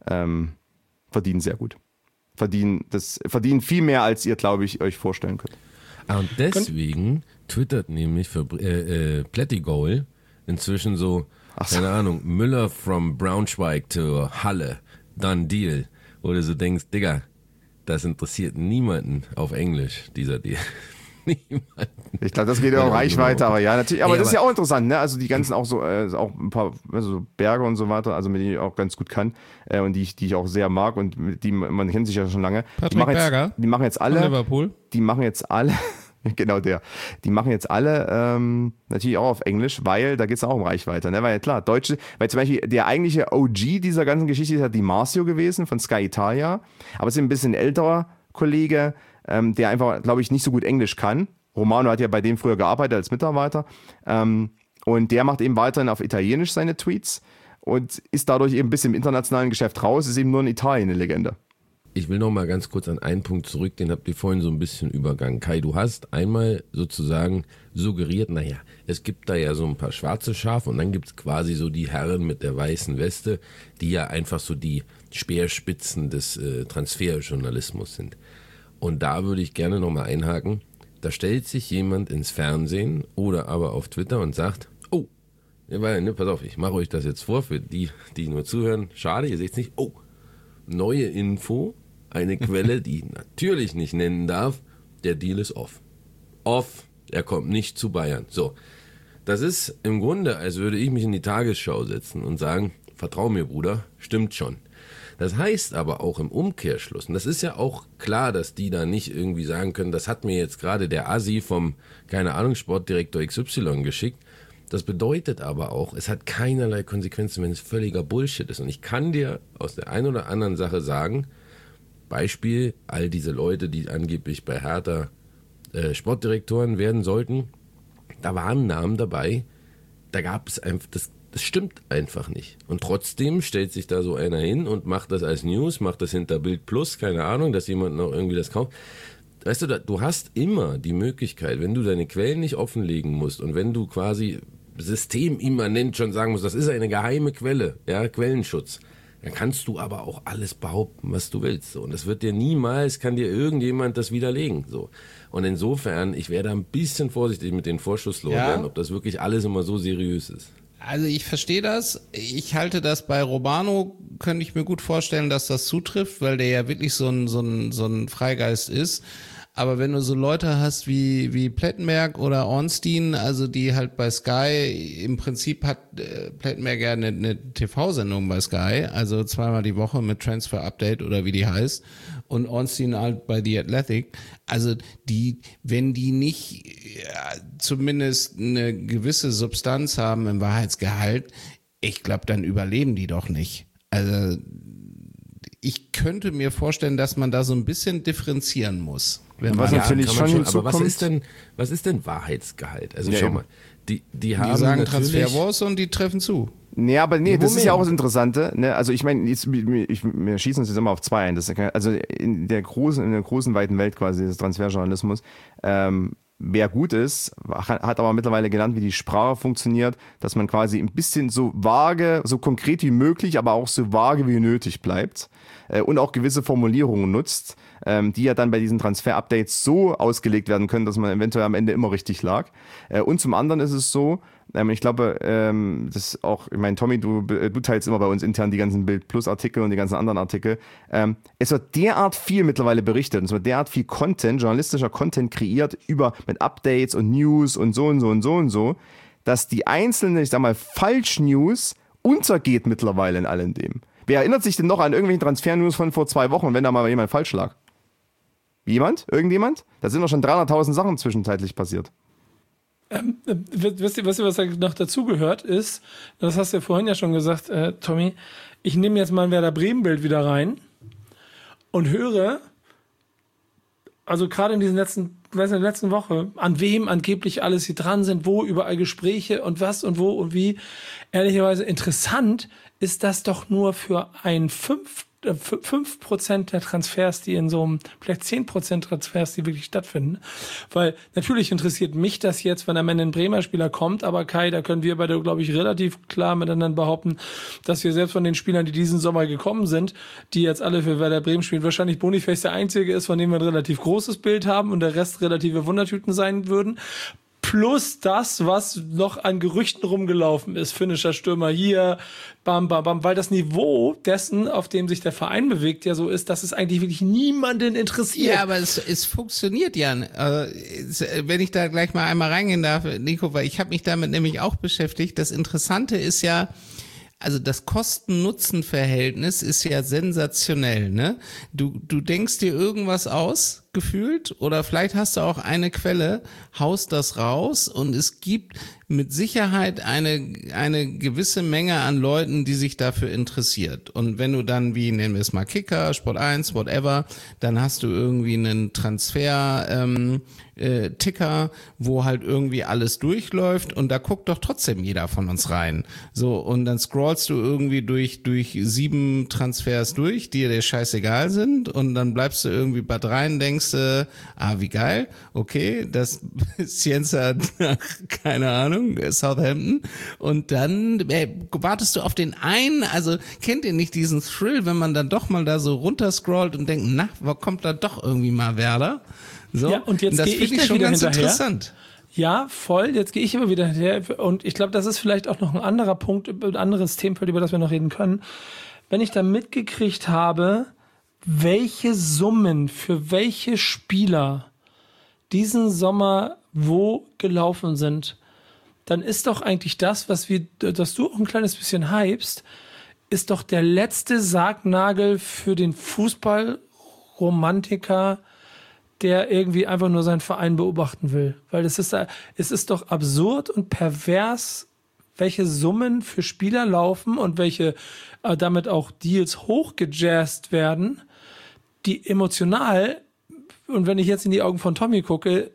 verdienen sehr gut. Verdienen viel mehr, als ihr, glaube ich, euch vorstellen könnt. Und deswegen twittert nämlich für Plättigol inzwischen so, keine Ahnung, Müller from Braunschweig to Halle, done deal. Wo du so denkst, Digga, das interessiert niemanden auf Englisch, dieser Deal. Niemanden. Ich glaube, das geht ja um Reichweite, aber ja, natürlich. Aber das ist ja auch interessant, ne? Also die ganzen auch so, auch ein paar so Berge und so weiter, also mit denen ich auch ganz gut kann und die ich auch sehr mag und man kennt sich ja schon lange. Patrick Berger. Die machen jetzt alle. Von Liverpool. Die machen jetzt alle. Genau der. Die machen jetzt alle natürlich auch auf Englisch, weil da geht es auch um Reichweite. Ne? Weil klar, Deutsche, weil zum Beispiel der eigentliche OG dieser ganzen Geschichte ist ja Di Marzio gewesen von Sky Italia, aber es ist ein bisschen älterer Kollege, der einfach, glaube ich, nicht so gut Englisch kann. Romano hat ja bei dem früher gearbeitet als Mitarbeiter und der macht eben weiterhin auf Italienisch seine Tweets und ist dadurch eben ein bisschen im internationalen Geschäft raus, ist eben nur in Italien eine Legende. Ich will noch mal ganz kurz an einen Punkt zurück, den habt ihr vorhin so ein bisschen übergangen. Kai, du hast einmal sozusagen suggeriert, naja, es gibt da ja so ein paar schwarze Schafe und dann gibt es quasi so die Herren mit der weißen Weste, die ja einfach so die Speerspitzen des Transferjournalismus sind. Und da würde ich gerne noch mal einhaken, da stellt sich jemand ins Fernsehen oder aber auf Twitter und sagt, oh, pass auf, ich mache euch das jetzt vor, für die nur zuhören, schade, ihr seht es nicht, oh, neue Info, eine Quelle, die ich natürlich nicht nennen darf, der Deal ist off. Off, er kommt nicht zu Bayern. So, das ist im Grunde, als würde ich mich in die Tagesschau setzen und sagen, vertrau mir, Bruder, stimmt schon. Das heißt aber auch im Umkehrschluss, und das ist ja auch klar, dass die da nicht irgendwie sagen können, das hat mir jetzt gerade der Assi vom, keine Ahnung, Sportdirektor XY geschickt. Das bedeutet aber auch, es hat keinerlei Konsequenzen, wenn es völliger Bullshit ist. Und ich kann dir aus der einen oder anderen Sache sagen, Beispiel, all diese Leute, die angeblich bei Hertha Sportdirektoren werden sollten, da waren Namen dabei, da gab es einfach, das stimmt einfach nicht. Und trotzdem stellt sich da so einer hin und macht das als News, macht das hinter Bild Plus, keine Ahnung, dass jemand noch irgendwie das kauft. Weißt du, du hast immer die Möglichkeit, wenn du deine Quellen nicht offenlegen musst und wenn du quasi systemimmanent schon sagen musst, das ist eine geheime Quelle, ja, Quellenschutz, dann kannst du aber auch alles behaupten, was du willst. So. Und das wird dir niemals, kann dir irgendjemand das widerlegen. So. Und insofern, ich wäre da ein bisschen vorsichtig mit den Vorschusslorbeeren, ob das wirklich alles immer so seriös ist. Also ich verstehe das. Ich halte das bei Romano, könnte ich mir gut vorstellen, dass das zutrifft, weil der ja wirklich so ein Freigeist ist. Aber wenn du so Leute hast wie Plettenberg oder Ornstein, also die halt bei Sky, im Prinzip hat Plettenberg ja eine TV-Sendung bei Sky, also zweimal die Woche mit Transfer Update oder wie die heißt, und Ornstein halt bei The Athletic. Also wenn die nicht zumindest eine gewisse Substanz haben im Wahrheitsgehalt, ich glaube, dann überleben die doch nicht. Also ich könnte mir vorstellen, dass man da so ein bisschen differenzieren muss. Was natürlich schon hinzukommt. Aber was ist denn Wahrheitsgehalt? Also schau mal, die haben sagen Transferwars und die treffen zu. Nee, aber das ist ja auch das Interessante. Ne? Also ich meine, wir schießen uns jetzt immer auf zwei ein. Also in der großen, weiten Welt quasi des Transferjournalismus, wer gut ist, hat aber mittlerweile gelernt, wie die Sprache funktioniert, dass man quasi ein bisschen so vage, so konkret wie möglich, aber auch so vage wie nötig bleibt und auch gewisse Formulierungen nutzt, die ja dann bei diesen Transfer-Updates so ausgelegt werden können, dass man eventuell am Ende immer richtig lag. Und zum anderen ist es so, ich glaube, das auch, ich meine, Tommy, du teilst immer bei uns intern die ganzen Bild-Plus-Artikel und die ganzen anderen Artikel. Es wird derart viel mittlerweile berichtet und es wird derart viel Content, journalistischer Content kreiert mit Updates und News und so und so und so und so, dass die einzelne, ich sag mal, Falsch-News untergeht mittlerweile in allem dem. Wer erinnert sich denn noch an irgendwelche Transfer-News von vor 2 Wochen, wenn da mal jemand falsch lag? Jemand? Irgendjemand? Da sind doch schon 300.000 Sachen zwischenzeitlich passiert. Wisst ihr, was noch dazugehört ist? Das hast du ja vorhin ja schon gesagt, Tommy. Ich nehme jetzt mal ein Werder Bremen-Bild wieder rein und höre, also gerade in der letzten Woche, an wem angeblich alles hier dran sind, wo überall Gespräche und was und wo und wie. Ehrlicherweise interessant ist das doch nur für ein 5% der Transfers, die in so einem, vielleicht 10% Transfers, die wirklich stattfinden. Weil natürlich interessiert mich das jetzt, wenn am Ende ein Bremer Spieler kommt, aber Kai, da können wir beide, glaube ich, relativ klar miteinander behaupten, dass wir selbst von den Spielern, die diesen Sommer gekommen sind, die jetzt alle für Werder Bremen spielen, wahrscheinlich Boniface der Einzige ist, von dem wir ein relativ großes Bild haben und der Rest relative Wundertüten sein würden. Plus das, was noch an Gerüchten rumgelaufen ist, finnischer Stürmer hier, bam, bam, bam, weil das Niveau dessen, auf dem sich der Verein bewegt, ja so ist, dass es eigentlich wirklich niemanden interessiert. Ja, aber es funktioniert ja. Wenn ich da gleich mal einmal reingehen darf, Nico, weil ich habe mich damit nämlich auch beschäftigt. Das Interessante ist ja, also das Kosten-Nutzen-Verhältnis ist ja sensationell, ne? Du denkst dir irgendwas aus, gefühlt, oder vielleicht hast du auch eine Quelle, haust das raus und es gibt mit Sicherheit eine gewisse Menge an Leuten, die sich dafür interessiert. Und wenn du dann, wie nennen wir es mal, Kicker, Sport 1, whatever, dann hast du irgendwie einen Transfer, Ticker, wo halt irgendwie alles durchläuft und da guckt doch trotzdem jeder von uns rein. So, und dann scrollst du irgendwie durch 7 Transfers durch, die dir scheißegal sind, und dann bleibst du irgendwie bei 3 und denkst, wie geil, okay, das Cienza nach, keine Ahnung, Southampton, und dann wartest du auf den einen, also kennt ihr nicht diesen Thrill, wenn man dann doch mal da so runterscrollt und denkt, na, wo kommt da doch irgendwie mal Werder? So, ja, und jetzt gehe ich schon ganz hinterher. Interessant. Ja, voll. Jetzt gehe ich immer wieder hinterher. Und ich glaube, das ist vielleicht auch noch ein anderer Punkt, ein anderes Themenfeld, über das wir noch reden können. Wenn ich da mitgekriegt habe, welche Summen für welche Spieler diesen Sommer wo gelaufen sind, dann ist doch eigentlich das, dass du auch ein kleines bisschen hypst, ist doch der letzte Sargnagel für den Fußballromantiker, der irgendwie einfach nur seinen Verein beobachten will. Weil es ist doch absurd und pervers, welche Summen für Spieler laufen und welche damit auch Deals hochgejazzt werden, die emotional, und wenn ich jetzt in die Augen von Tommy gucke,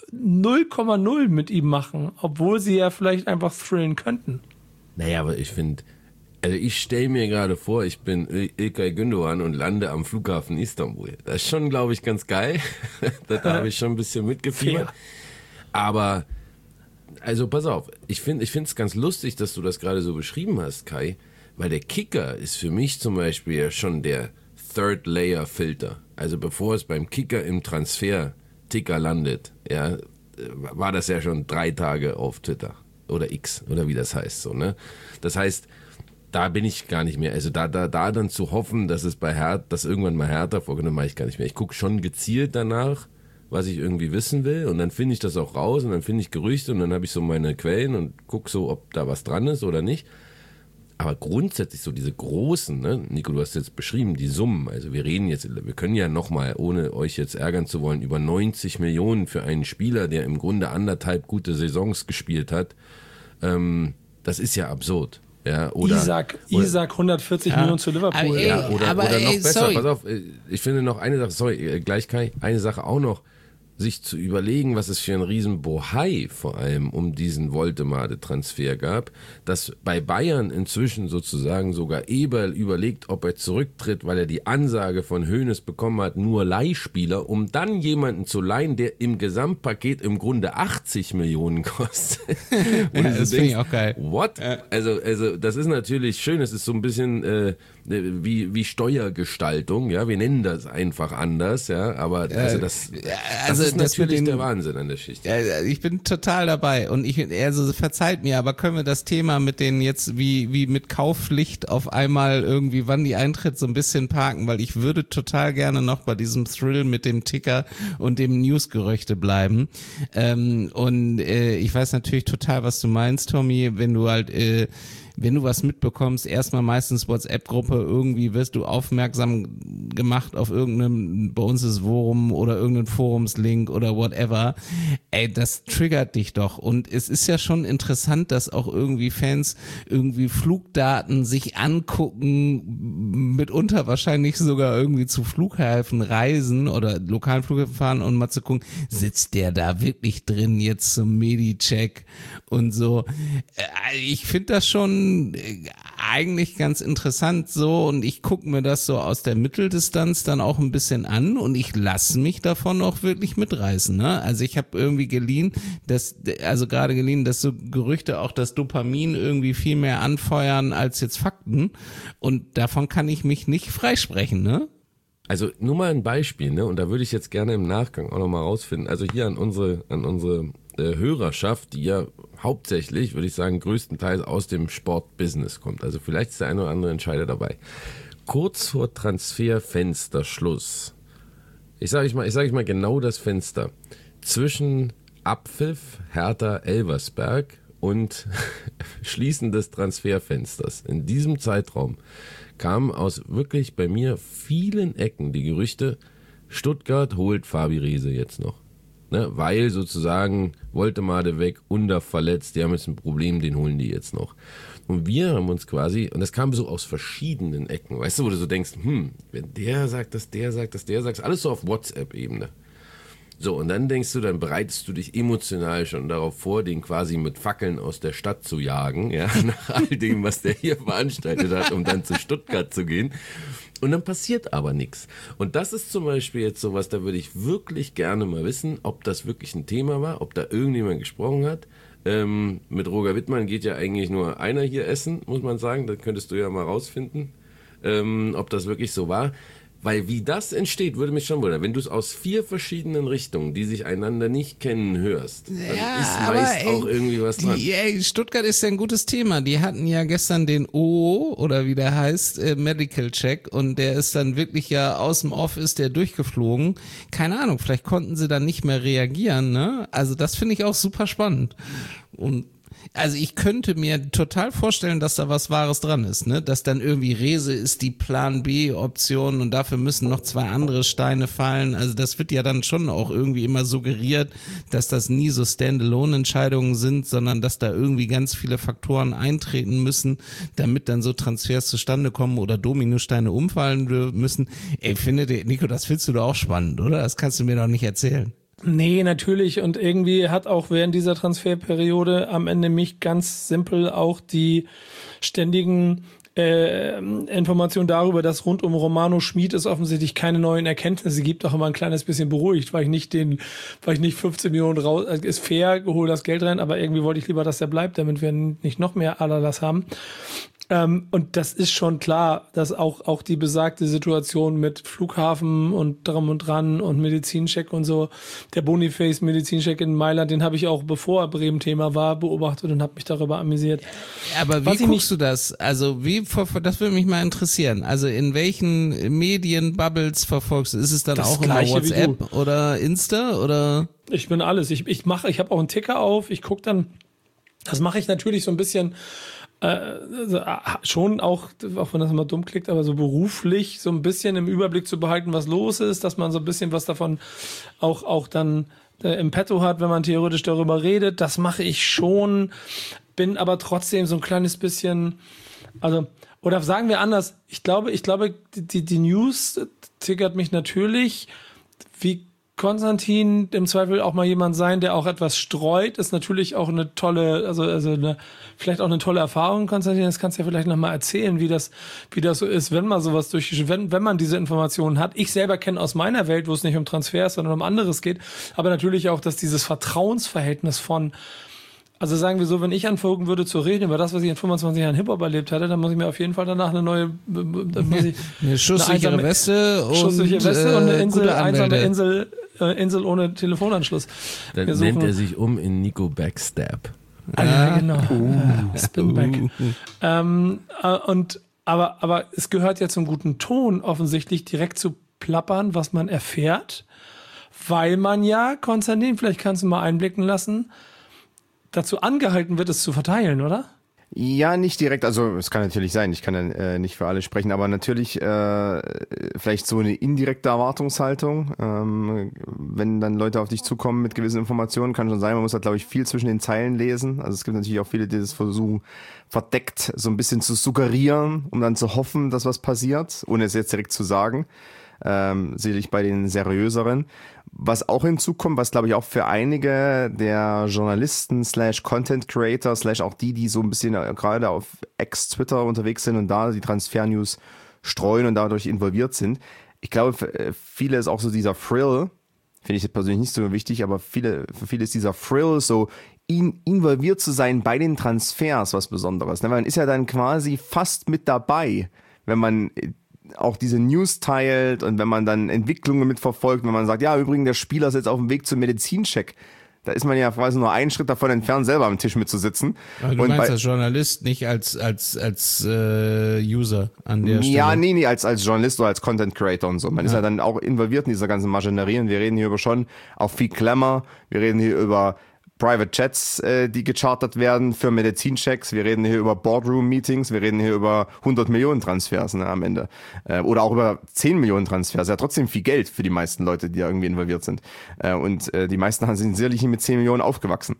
0,0 mit ihm machen, obwohl sie ja vielleicht einfach thrillen könnten. Naja, aber ich finde, also ich stelle mir gerade vor, ich bin İlkay Gündoğan und lande am Flughafen Istanbul. Das ist schon, glaube ich, ganz geil. Da habe ich schon ein bisschen mitgefiebert. Aber, also pass auf, ich finde es ganz lustig, dass du das gerade so beschrieben hast, Kai, weil der Kicker ist für mich zum Beispiel ja schon der Third-Layer-Filter. Also bevor es beim Kicker im Transfer-Ticker landet, ja, war das ja schon 3 Tage auf Twitter oder X oder wie das heißt, so, ne? Das heißt, da bin ich gar nicht mehr. Also da dann zu hoffen, dass es dass irgendwann mal Hertha vorgenommen, mache ich gar nicht mehr. Ich gucke schon gezielt danach, was ich irgendwie wissen will und dann finde ich das auch raus und dann finde ich Gerüchte und dann habe ich so meine Quellen und gucke so, ob da was dran ist oder nicht. Aber grundsätzlich so diese großen, ne, Nico, du hast jetzt beschrieben, die Summen, also wir können ja nochmal, ohne euch jetzt ärgern zu wollen, über 90 Millionen für einen Spieler, der im Grunde 1,5 gute Saisons gespielt hat, das ist ja absurd. Ja, Isaac 140 Millionen zu Liverpool. Oder noch besser, pass auf, ich finde noch eine Sache, gleich Kai, eine Sache auch noch, sich zu überlegen, was es für ein Riesenbohai vor allem um diesen Woltemade-Transfer gab, dass bei Bayern inzwischen sozusagen sogar Eberl überlegt, ob er zurücktritt, weil er die Ansage von Hoeneß bekommen hat, nur Leihspieler, um dann jemanden zu leihen, der im Gesamtpaket im Grunde 80 Millionen kostet. Und das finde ich auch geil. What? Also das ist natürlich schön, es ist so ein bisschen wie Steuergestaltung, ja, wir nennen das einfach anders, ja, aber das ist natürlich der Wahnsinn an der Geschichte. Ich bin total dabei und verzeiht mir, aber können wir das Thema mit den jetzt wie mit Kaufpflicht auf einmal irgendwie, wann die eintritt, so ein bisschen parken, weil ich würde total gerne noch bei diesem Thrill mit dem Ticker und dem Newsgerüchte bleiben. Ich weiß natürlich total, was du meinst, Tommy, wenn du halt wenn du was mitbekommst, erstmal meistens WhatsApp-Gruppe, irgendwie wirst du aufmerksam gemacht auf irgendeinem, bei uns ist Forum oder irgendein Forumslink oder whatever. Ey, das triggert dich doch. Und es ist ja schon interessant, dass auch irgendwie Fans irgendwie Flugdaten sich angucken, mitunter wahrscheinlich sogar irgendwie zu Flughäfen reisen oder lokalen Flughäfen fahren und mal zu gucken, sitzt der da wirklich drin jetzt zum Medi-Check und so. Ich finde das schon eigentlich ganz interessant so und ich gucke mir das so aus der Mitteldistanz dann auch ein bisschen an und ich lasse mich davon auch wirklich mitreißen. Ne? Also ich habe irgendwie geliehen, dass so Gerüchte auch das Dopamin irgendwie viel mehr anfeuern als jetzt Fakten und davon kann ich mich nicht freisprechen, ne? Also nur mal ein Beispiel, ne? Und da würde ich jetzt gerne im Nachgang auch nochmal rausfinden. Also hier an unsere Hörerschaft, die ja hauptsächlich, würde ich sagen, größtenteils aus dem Sportbusiness kommt. Also vielleicht ist der eine oder andere Entscheider dabei. Kurz vor Transferfensterschluss, ich sage mal genau das Fenster, zwischen Abpfiff Hertha Elversberg und Schließen des Transferfensters. In diesem Zeitraum kamen aus wirklich bei mir vielen Ecken die Gerüchte, Stuttgart holt Fabi Riese jetzt noch. Ne, weil sozusagen Woltemade weg, Under verletzt, die haben jetzt ein Problem, den holen die jetzt noch. Und wir haben uns quasi, und das kam so aus verschiedenen Ecken, weißt du, wo du so denkst, wenn der sagt das, der sagt das, der sagt das, alles so auf WhatsApp-Ebene. So, und dann denkst du, dann bereitest du dich emotional schon darauf vor, den quasi mit Fackeln aus der Stadt zu jagen, ja, nach all dem, was der hier veranstaltet hat, um dann zu Stuttgart zu gehen. Und dann passiert aber nichts. Und das ist zum Beispiel jetzt sowas, da würde ich wirklich gerne mal wissen, ob das wirklich ein Thema war, ob da irgendjemand gesprochen hat. Mit Roger Wittmann geht ja eigentlich nur einer hier essen, muss man sagen. Das könntest du ja mal rausfinden, ob das wirklich so war. Weil wie das entsteht, würde mich schon wundern. Wenn du es aus 4 verschiedenen Richtungen, die sich einander nicht kennen, hörst, dann ist meist auch irgendwie was dran. Stuttgart ist ja ein gutes Thema. Die hatten ja gestern den oder wie der heißt, Medical Check und der ist dann wirklich ja aus dem Off ist der durchgeflogen. Keine Ahnung, vielleicht konnten sie dann nicht mehr reagieren, ne? Also das finde ich auch super spannend. Und also ich könnte mir total vorstellen, dass da was Wahres dran ist, ne? Dass dann irgendwie Rese ist die Plan B-Option und dafür müssen noch 2 andere Steine fallen. Also das wird ja dann schon auch irgendwie immer suggeriert, dass das nie so Standalone-Entscheidungen sind, sondern dass da irgendwie ganz viele Faktoren eintreten müssen, damit dann so Transfers zustande kommen oder Dominosteine umfallen müssen. Ey, Nico, das findest du doch auch spannend, oder? Das kannst du mir doch nicht erzählen. Nee, natürlich. Und irgendwie hat auch während dieser Transferperiode am Ende mich ganz simpel auch die ständigen Informationen darüber, dass rund um Romano Schmid es offensichtlich keine neuen Erkenntnisse gibt, auch immer ein kleines bisschen beruhigt, weil ich nicht 15 Millionen raus, ist fair, hole das Geld rein, aber irgendwie wollte ich lieber, dass der bleibt, damit wir nicht noch mehr Alalas haben. Und das ist schon klar, dass auch die besagte Situation mit Flughafen und drum und dran und Medizincheck und so, der Boniface-Medizincheck in Mailand, den habe ich auch, bevor Bremen Thema war, beobachtet und habe mich darüber amüsiert. Aber wie guckst du das? Also das würde mich mal interessieren. Also in welchen Medienbubbles verfolgst du? Ist es dann Das auch immer Gleiche wie WhatsApp oder Insta oder? Ich bin alles. Ich habe auch einen Ticker auf, ich gucke dann, das mache ich natürlich so ein bisschen schon auch wenn das immer dumm klingt, aber so beruflich so ein bisschen im Überblick zu behalten, was los ist, dass man so ein bisschen was davon auch dann im Petto hat, wenn man theoretisch darüber redet. Das mache ich schon, bin aber trotzdem so ein kleines bisschen, oder sagen wir anders, ich glaube, die News triggert mich natürlich, wie Konstantin im Zweifel auch mal jemand sein, der auch etwas streut, ist natürlich auch eine tolle, vielleicht auch eine tolle Erfahrung, Konstantin. Das kannst du ja vielleicht nochmal erzählen, wie das so ist, wenn man sowas wenn man diese Informationen hat. Ich selber kenne aus meiner Welt, wo es nicht um Transfers, sondern um anderes geht, aber natürlich auch, dass dieses Vertrauensverhältnis von, also sagen wir so, wenn ich anfangen würde zu reden über das, was ich in 25 Jahren Hip-Hop erlebt hatte, dann muss ich mir auf jeden Fall danach eine schusssichere Weste und eine einsame Insel ohne Telefonanschluss. Dann nennt er sich in Nico Backstab. Ja, genau. Spinback. Aber es gehört ja zum guten Ton, offensichtlich direkt zu plappern, was man erfährt, weil man ja, Konstantin, vielleicht kannst du mal einblicken lassen, dazu angehalten wird, es zu verteilen, oder? Ja, nicht direkt, also es kann natürlich sein, ich kann ja nicht für alle sprechen, aber natürlich vielleicht so eine indirekte Erwartungshaltung, wenn dann Leute auf dich zukommen mit gewissen Informationen, kann schon sein, man muss halt, glaube ich, viel zwischen den Zeilen lesen, also es gibt natürlich auch viele, die das versuchen, verdeckt so ein bisschen zu suggerieren, um dann zu hoffen, dass was passiert, ohne es jetzt direkt zu sagen. Sicherlich bei den seriöseren. Was auch hinzukommt, was glaube ich auch für einige der Journalisten / Content Creator / auch die so ein bisschen gerade auf Ex-Twitter unterwegs sind und da die Transfer-News streuen und dadurch involviert sind. Ich glaube, für viele ist auch so dieser Thrill, finde ich persönlich nicht so wichtig, aber für viele ist dieser Thrill, so involviert zu sein bei den Transfers, was Besonderes. Man ist ja dann quasi fast mit dabei, wenn man auch diese News teilt und wenn man dann Entwicklungen mitverfolgt, wenn man sagt, ja, übrigens, der Spieler ist jetzt auf dem Weg zum Medizincheck. Da ist man ja quasi nur einen Schritt davon entfernt, selber am Tisch mitzusitzen. Aber du meinst als Journalist, nicht als User an der Stelle? Ja, nee, als Journalist oder als Content Creator und so. Man ist ja dann auch involviert in dieser ganzen Maschinerie und wir reden hier über schon auch viel Glamour. Wir reden hier über Private Jets, die gechartert werden für Medizinchecks. Wir reden hier über Boardroom-Meetings. Wir reden hier über 100 Millionen Transfers am Ende. Oder auch über 10 Millionen Transfers. Ja, trotzdem viel Geld für die meisten Leute, die da irgendwie involviert sind. Und die meisten sind sicherlich mit 10 Millionen aufgewachsen.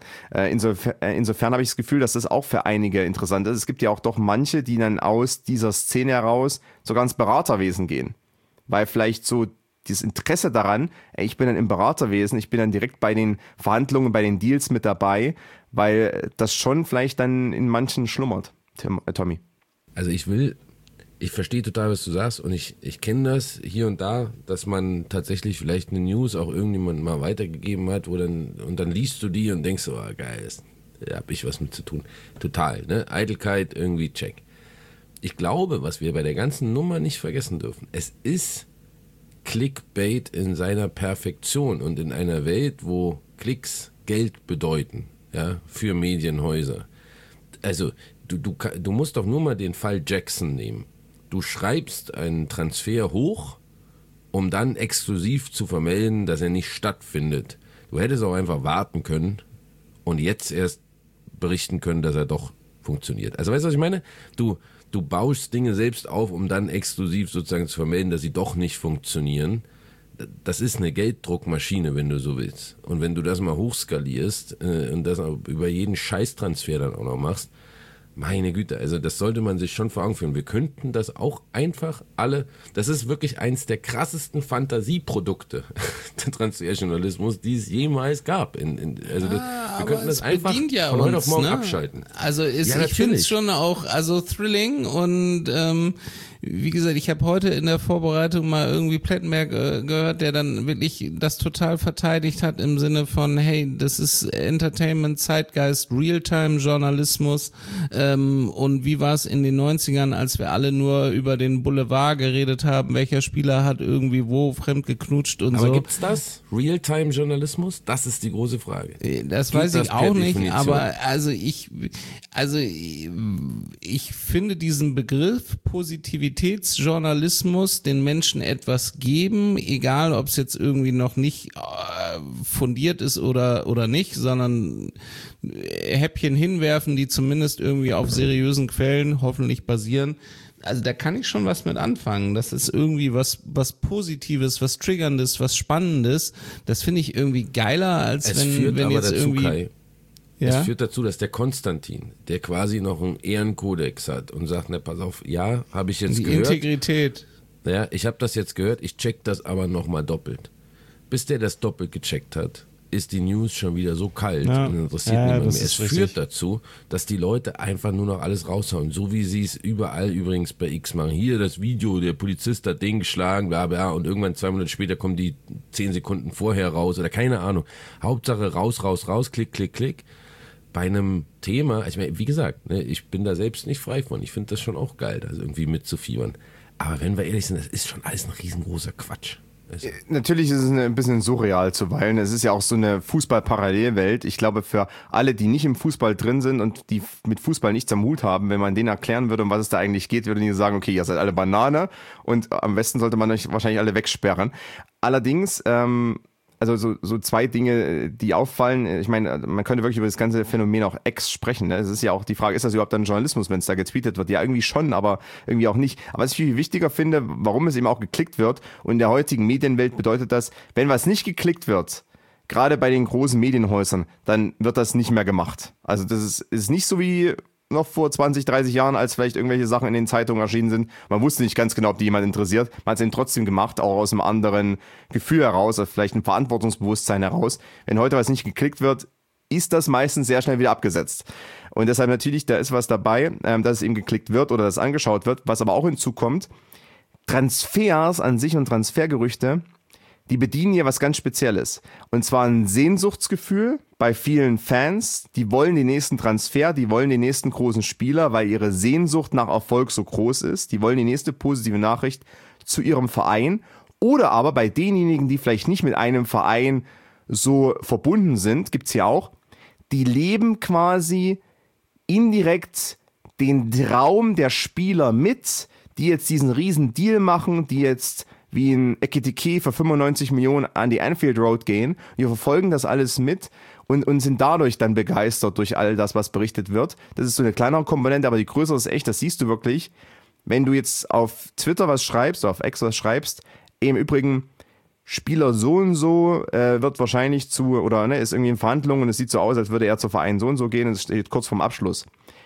Insofern habe ich das Gefühl, dass das auch für einige interessant ist. Es gibt ja auch doch manche, die dann aus dieser Szene heraus sogar ins Beraterwesen gehen. Weil vielleicht so dieses Interesse daran, ich bin dann im Beraterwesen, ich bin dann direkt bei den Verhandlungen, bei den Deals mit dabei, weil das schon vielleicht dann in manchen schlummert, Tommy. Also ich verstehe total, was du sagst und ich kenne das hier und da, dass man tatsächlich vielleicht eine News auch irgendjemandem mal weitergegeben hat, und dann liest du die und denkst so, geil, da hab ich was mit zu tun. Total, ne? Eitelkeit, irgendwie check. Ich glaube, was wir bei der ganzen Nummer nicht vergessen dürfen, es ist Clickbait in seiner Perfektion und in einer Welt, wo Klicks Geld bedeuten, ja, für Medienhäuser. Also du musst doch nur mal den Fall Jackson nehmen. Du schreibst einen Transfer hoch, um dann exklusiv zu vermelden, dass er nicht stattfindet. Du hättest auch einfach warten können und jetzt erst berichten können, dass er doch funktioniert. Also weißt du, was ich meine? Du baust Dinge selbst auf, um dann exklusiv sozusagen zu vermelden, dass sie doch nicht funktionieren. Das ist eine Gelddruckmaschine, wenn du so willst. Und wenn du das mal hochskalierst und das über jeden Scheißtransfer dann auch noch machst, meine Güte, also das sollte man sich schon vor Augen führen. Wir könnten das auch einfach alle, das ist wirklich eins der krassesten Fantasieprodukte, der Transferjournalismus, die es jemals gab. Wir könnten das einfach von heute auf morgen abschalten. Also ich finde es schon auch thrilling und wie gesagt, ich habe heute in der Vorbereitung mal irgendwie Plettenberg gehört, der dann wirklich das total verteidigt hat im Sinne von, hey, das ist Entertainment, Zeitgeist, Realtime-Journalismus und wie war es in den 90ern, als wir alle nur über den Boulevard geredet haben, welcher Spieler hat irgendwie wo fremd geknutscht und aber so. Aber gibt's das? Realtime-Journalismus? Das ist die große Frage. Das weiß ich auch nicht, aber ich finde diesen Begriff Positivitätsjournalismus, den Menschen etwas geben, egal ob es jetzt irgendwie noch nicht fundiert ist oder nicht, sondern Häppchen hinwerfen, die zumindest irgendwie auf seriösen Quellen hoffentlich basieren. Also da kann ich schon was mit anfangen. Das ist irgendwie was Positives, was Triggerndes, was Spannendes. Das finde ich irgendwie geiler, als wenn jetzt dazu, irgendwie... Kai, es führt dazu, dass der Konstantin, der quasi noch einen Ehrenkodex hat und sagt, na pass auf, ja, habe ich jetzt gehört. Die Integrität. Ja, ich habe das jetzt gehört, ich check das aber nochmal doppelt. Bis der das doppelt gecheckt hat, ist die News schon wieder so kalt und interessiert niemand mehr. Es führt dazu, dass die Leute einfach nur noch alles raushauen, so wie sie es überall übrigens bei X machen. Hier das Video, der Polizist hat den geschlagen, bla bla, und irgendwann 2 Minuten später kommen die 10 Sekunden vorher raus oder keine Ahnung. Hauptsache raus, klick, klick, klick. Bei einem Thema, ich meine, wie gesagt, ne, ich bin da selbst nicht frei von. Ich finde das schon auch geil, also irgendwie mitzufiebern. Aber wenn wir ehrlich sind, das ist schon alles ein riesengroßer Quatsch. Natürlich ist es ein bisschen surreal zuweilen. Es ist ja auch so eine Fußball-Parallelwelt. Ich glaube, für alle, die nicht im Fußball drin sind und die mit Fußball nichts am Hut haben, wenn man denen erklären würde, um was es da eigentlich geht, würden die sagen, okay, ihr seid alle Banane und am besten sollte man euch wahrscheinlich alle wegsperren. Allerdings, also so 2 Dinge, die auffallen. Ich meine, man könnte wirklich über das ganze Phänomen auch X sprechen. Ne? Es ist ja auch die Frage, ist das überhaupt dann Journalismus, wenn es da getweetet wird? Ja, irgendwie schon, aber irgendwie auch nicht. Aber was ich viel wichtiger finde, warum es eben auch geklickt wird, und in der heutigen Medienwelt bedeutet das, wenn was nicht geklickt wird, gerade bei den großen Medienhäusern, dann wird das nicht mehr gemacht. Also das ist nicht so wie noch vor 20, 30 Jahren, als vielleicht irgendwelche Sachen in den Zeitungen erschienen sind. Man wusste nicht ganz genau, ob die jemand interessiert. Man hat es eben trotzdem gemacht, auch aus einem anderen Gefühl heraus, also vielleicht ein Verantwortungsbewusstsein heraus. Wenn heute was nicht geklickt wird, ist das meistens sehr schnell wieder abgesetzt. Und deshalb natürlich, da ist was dabei, dass es eben geklickt wird oder dass es angeschaut wird. Was aber auch hinzukommt, Transfers an sich und Transfergerüchte, die bedienen hier was ganz Spezielles. Und zwar ein Sehnsuchtsgefühl bei vielen Fans. Die wollen den nächsten Transfer, die wollen den nächsten großen Spieler, weil ihre Sehnsucht nach Erfolg so groß ist. Die wollen die nächste positive Nachricht zu ihrem Verein. Oder aber bei denjenigen, die vielleicht nicht mit einem Verein so verbunden sind, gibt's ja auch, die leben quasi indirekt den Traum der Spieler mit, die jetzt diesen riesen Deal machen, die jetzt wie ein Ekitike für 95 Millionen an die Anfield Road gehen. Wir verfolgen das alles mit und sind dadurch dann begeistert durch all das, was berichtet wird. Das ist so eine kleinere Komponente, aber die größere ist echt, das siehst du wirklich, wenn du jetzt auf Twitter was schreibst oder auf X was schreibst, im Übrigen Spieler so und so wird wahrscheinlich ist irgendwie in Verhandlungen und es sieht so aus, als würde er zu Verein so und so gehen und es steht kurz vorm Abschluss.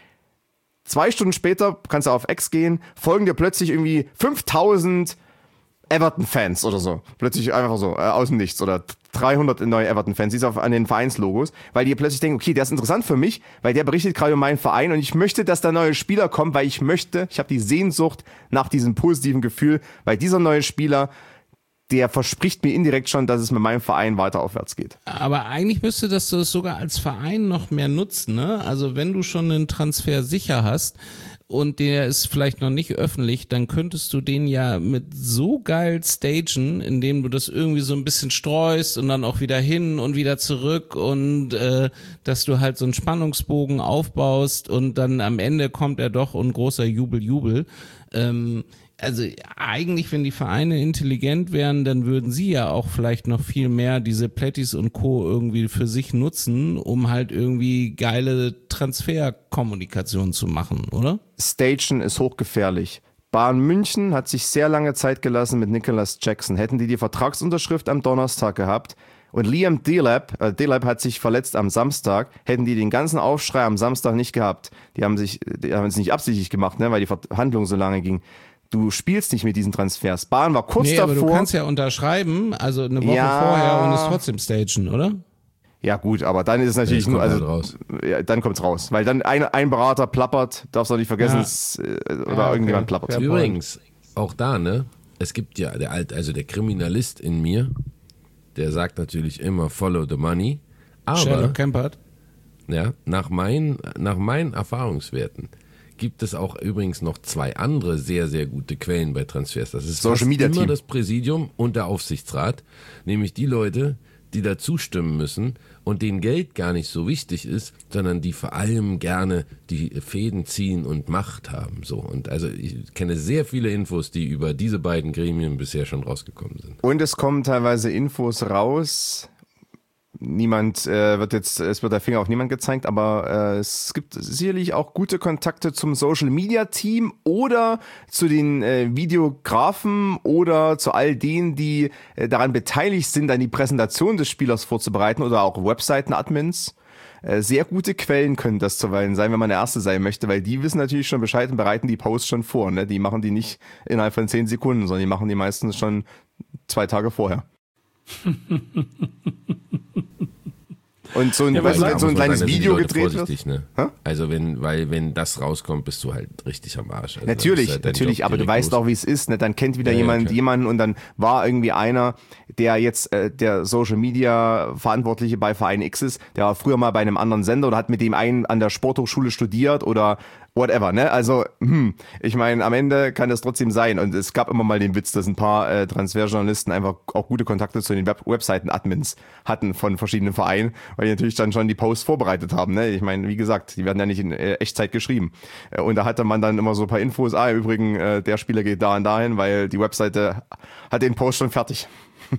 2 Stunden später kannst du auf X gehen, folgen dir plötzlich irgendwie 5000 Everton-Fans oder so. Plötzlich einfach so, aus dem Nichts. Oder 300 neue Everton-Fans, siehst du an den Vereinslogos, weil die plötzlich denken, okay, der ist interessant für mich, weil der berichtet gerade über meinen Verein und ich möchte, dass da neue Spieler kommen, weil ich habe die Sehnsucht nach diesem positiven Gefühl, weil dieser neue Spieler, der verspricht mir indirekt schon, dass es mit meinem Verein weiter aufwärts geht. Aber eigentlich müsste das sogar als Verein noch mehr nutzen, ne? Also wenn du schon einen Transfer sicher hast, und der ist vielleicht noch nicht öffentlich, dann könntest du den ja mit so geil stagen, indem du das irgendwie so ein bisschen streust und dann auch wieder hin und wieder zurück und dass du halt so einen Spannungsbogen aufbaust und dann am Ende kommt er doch und großer Jubel. Also eigentlich, wenn die Vereine intelligent wären, dann würden sie ja auch vielleicht noch viel mehr diese Plättis und Co. irgendwie für sich nutzen, um halt irgendwie geile Transferkommunikation zu machen, oder? Stagen ist hochgefährlich. Bayern München hat sich sehr lange Zeit gelassen mit Nicholas Jackson. Hätten die Vertragsunterschrift am Donnerstag gehabt und Liam Delap hat sich verletzt am Samstag, hätten die den ganzen Aufschrei am Samstag nicht gehabt. Die haben es nicht absichtlich gemacht, ne, weil die Verhandlung so lange ging. Du spielst nicht mit diesen Transfers. Bayern war kurz davor. Aber du kannst ja unterschreiben, also eine Woche vorher und es trotzdem stagen, oder? Ja gut, aber dann ist es natürlich nur, also raus. Ja, dann kommt's raus, weil dann ein Berater plappert, darfst du nicht vergessen, oder irgendjemand plappert. Übrigens, auch da, ne, es gibt ja der Kriminalist in mir, der sagt natürlich immer follow the money, aber Sherlock Kempert. Ja, nach meinen Erfahrungswerten gibt es auch übrigens noch 2 andere sehr, sehr gute Quellen bei Transfers. Das ist Social Media immer Team. Das Präsidium und der Aufsichtsrat, nämlich die Leute, die da zustimmen müssen und denen Geld gar nicht so wichtig ist, sondern die vor allem gerne die Fäden ziehen und Macht haben. So. Und also ich kenne sehr viele Infos, die über diese beiden Gremien bisher schon rausgekommen sind. Und es kommen teilweise Infos raus. Es wird der Finger auf niemand gezeigt, aber es gibt sicherlich auch gute Kontakte zum Social Media Team oder zu den Videografen oder zu all denen, die daran beteiligt sind, dann die Präsentation des Spielers vorzubereiten oder auch Webseiten-Admins. Sehr gute Quellen können das zuweilen sein, wenn man der Erste sein möchte, weil die wissen natürlich schon Bescheid und bereiten die Posts schon vor. Ne? Die machen die nicht innerhalb von 10 Sekunden, sondern die machen die meistens schon 2 Tage vorher. Und so ein kleines Video gedreht wird. Ne? Also wenn das rauskommt, bist du halt richtig am Arsch. Also natürlich, aber du weißt auch, wie es ist. Ne? Dann kennt wieder jemanden und dann war irgendwie einer, der jetzt der Social Media Verantwortliche bei Verein X ist, der war früher mal bei einem anderen Sender oder hat mit dem einen an der Sporthochschule studiert oder whatever, ne? Also, ich meine, am Ende kann das trotzdem sein. Und es gab immer mal den Witz, dass ein paar Transferjournalisten einfach auch gute Kontakte zu den Webseiten-Admins hatten von verschiedenen Vereinen, weil die natürlich dann schon die Posts vorbereitet haben, ne? Ich meine, wie gesagt, die werden ja nicht in Echtzeit geschrieben. Und da hatte man dann immer so ein paar Infos, im Übrigen, der Spieler geht da und dahin, weil die Webseite hat den Post schon fertig.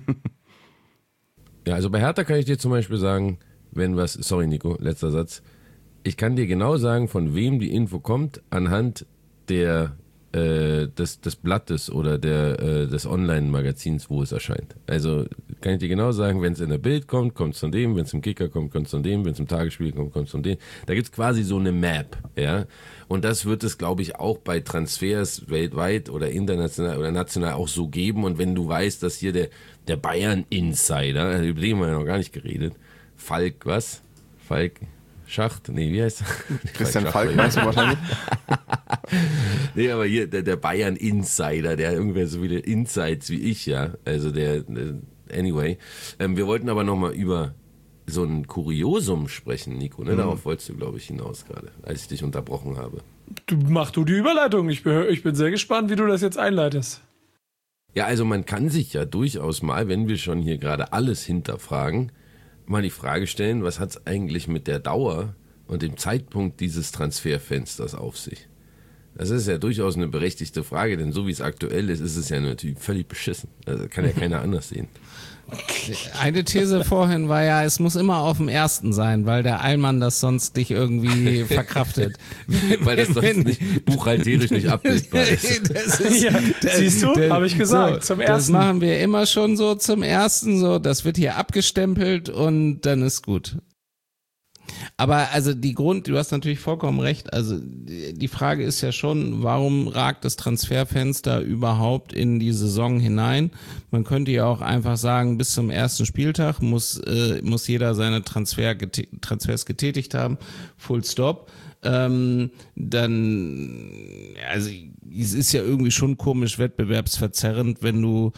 Ja, also bei Hertha kann ich dir zum Beispiel sagen, sorry Nico, letzter Satz, ich kann dir genau sagen, von wem die Info kommt, anhand des Blattes oder des Online-Magazins, wo es erscheint. Also kann ich dir genau sagen, wenn es in der Bild kommt, kommt es von dem, wenn es im Kicker kommt, kommt es von dem, wenn es im Tagesspiel kommt, kommt es von dem. Da gibt es quasi so eine Map, ja. Und das wird es, glaube ich, auch bei Transfers weltweit oder international oder national auch so geben. Und wenn du weißt, dass hier der Bayern-Insider, über den haben wir ja noch gar nicht geredet, Falk Schacht, nee, wie heißt er? Christian Falk meinst du wahrscheinlich? Nee, aber hier der Bayern-Insider, der irgendwer so viele Insights wie ich, ja. Also anyway. Wir wollten aber nochmal über so ein Kuriosum sprechen, Nico, ne? Darauf wolltest du, glaube ich, hinaus gerade, als ich dich unterbrochen habe. Mach du die Überleitung. Ich bin sehr gespannt, wie du das jetzt einleitest. Ja, also man kann sich ja durchaus mal, wenn wir schon hier gerade alles hinterfragen, mal die Frage stellen, was hat es eigentlich mit der Dauer und dem Zeitpunkt dieses Transferfensters auf sich? Das ist ja durchaus eine berechtigte Frage, denn so wie es aktuell ist, ist es ja natürlich völlig beschissen. Also kann ja keiner anders sehen. Eine These vorhin war ja, es muss immer auf dem ersten sein, weil der Allmann das sonst nicht irgendwie verkraftet. Weil das sonst nicht buchhalterisch nicht abbildbar ist. Siehst du, habe ich gesagt, so, zum ersten. Das machen wir immer schon so zum ersten, so, das wird hier abgestempelt und dann ist gut. Aber also du hast natürlich vollkommen recht, also die Frage ist ja schon, warum ragt das Transferfenster überhaupt in die Saison hinein? Man könnte ja auch einfach sagen, bis zum ersten Spieltag muss jeder seine Transfers getätigt haben, full stop. Dann, also es ist ja irgendwie schon komisch wettbewerbsverzerrend, wenn du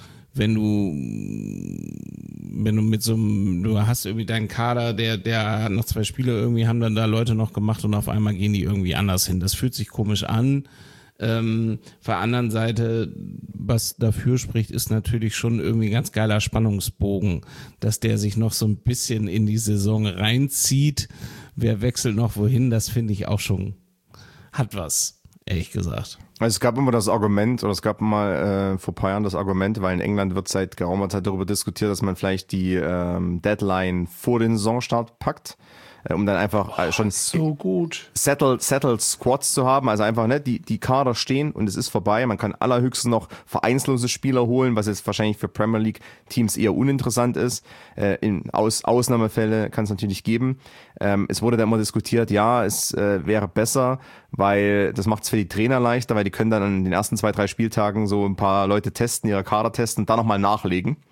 mit so einem, du hast irgendwie deinen Kader, der hat noch 2 Spiele, irgendwie haben dann da Leute noch gemacht und auf einmal gehen die irgendwie anders hin. Das fühlt sich komisch an. Auf der anderen Seite, was dafür spricht, ist natürlich schon irgendwie ein ganz geiler Spannungsbogen, dass der sich noch so ein bisschen in die Saison reinzieht. Wer wechselt noch wohin, das finde ich auch schon, hat was, ehrlich gesagt. Also es gab immer das Argument, oder es gab mal vor ein paar Jahren das Argument, weil in England wird seit geraumer Zeit darüber diskutiert, dass man vielleicht die Deadline vor den Saisonstart packt, um dann einfach schon so gut settled Squads zu haben, also einfach die Kader stehen und es ist vorbei. Man kann allerhöchstens noch vereinslose Spieler holen, was jetzt wahrscheinlich für Premier League Teams eher uninteressant ist. In Ausnahmefälle kann es natürlich geben. Es wurde dann immer diskutiert, ja, es wäre besser, weil das macht es für die Trainer leichter, weil die können dann an den ersten 2-3 Spieltagen so ein paar Leute testen, ihre Kader testen und dann nochmal nachlegen.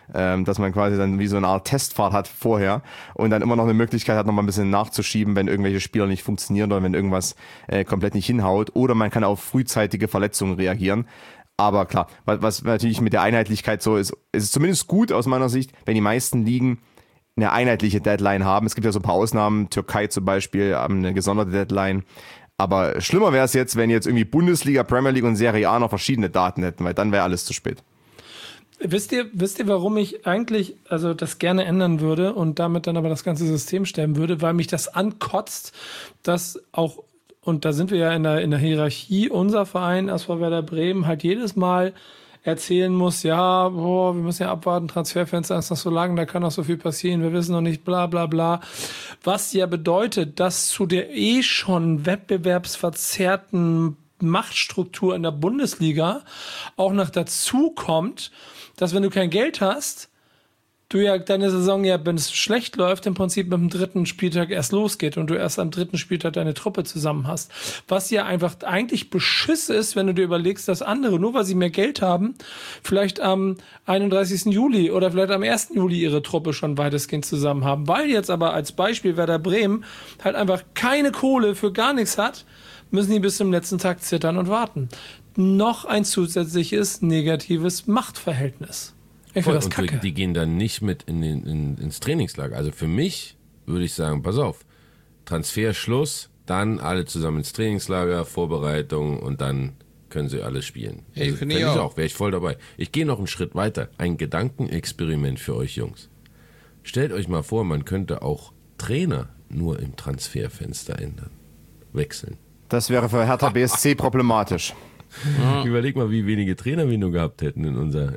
dass man quasi dann wie so eine Art Testfahrt hat vorher und dann immer noch eine Möglichkeit hat, nochmal ein bisschen nachzuschieben, wenn irgendwelche Spieler nicht funktionieren oder wenn irgendwas komplett nicht hinhaut. Oder man kann auf frühzeitige Verletzungen reagieren. Aber klar, was natürlich mit der Einheitlichkeit so ist, ist es zumindest gut aus meiner Sicht, wenn die meisten Ligen eine einheitliche Deadline haben. Es gibt ja so ein paar Ausnahmen, Türkei zum Beispiel haben eine gesonderte Deadline. Aber schlimmer wäre es jetzt, wenn jetzt irgendwie Bundesliga, Premier League und Serie A noch verschiedene Daten hätten, weil dann wäre alles zu spät. Wisst ihr, warum ich eigentlich das gerne ändern würde und damit dann aber das ganze System stellen würde? Weil mich das ankotzt, dass auch, und da sind wir ja in der Hierarchie, unser Verein, SV Werder Bremen, halt jedes Mal erzählen muss, ja, wir müssen ja abwarten, Transferfenster ist noch so lang, da kann noch so viel passieren, wir wissen noch nicht, bla bla bla. Was ja bedeutet, dass zu der schon wettbewerbsverzerrten Machtstruktur in der Bundesliga auch noch dazu kommt, dass wenn du kein Geld hast, du ja deine Saison ja, wenn es schlecht läuft, im Prinzip mit dem 3. Spieltag erst losgeht und du erst am 3. Spieltag deine Truppe zusammen hast. Was ja einfach eigentlich Beschiss ist, wenn du dir überlegst, dass andere, nur weil sie mehr Geld haben, vielleicht am 31. Juli oder vielleicht am 1. Juli ihre Truppe schon weitestgehend zusammen haben. Weil jetzt aber als Beispiel Werder Bremen halt einfach keine Kohle für gar nichts hat, müssen die bis zum letzten Tag zittern und warten. Noch ein zusätzliches negatives Machtverhältnis. Ich finde das kacke. Die gehen dann nicht mit ins Trainingslager. Also für mich würde ich sagen, pass auf, Transferschluss, dann alle zusammen ins Trainingslager, Vorbereitung und dann können sie alles spielen. Hey, finde ich auch. Wäre ich voll dabei. Ich gehe noch einen Schritt weiter. Ein Gedankenexperiment für euch Jungs. Stellt euch mal vor, man könnte auch Trainer nur im Transferfenster ändern. Wechseln. Das wäre für Hertha BSC problematisch. Ja. Überleg mal, wie wenige Trainer wir nur gehabt hätten in unser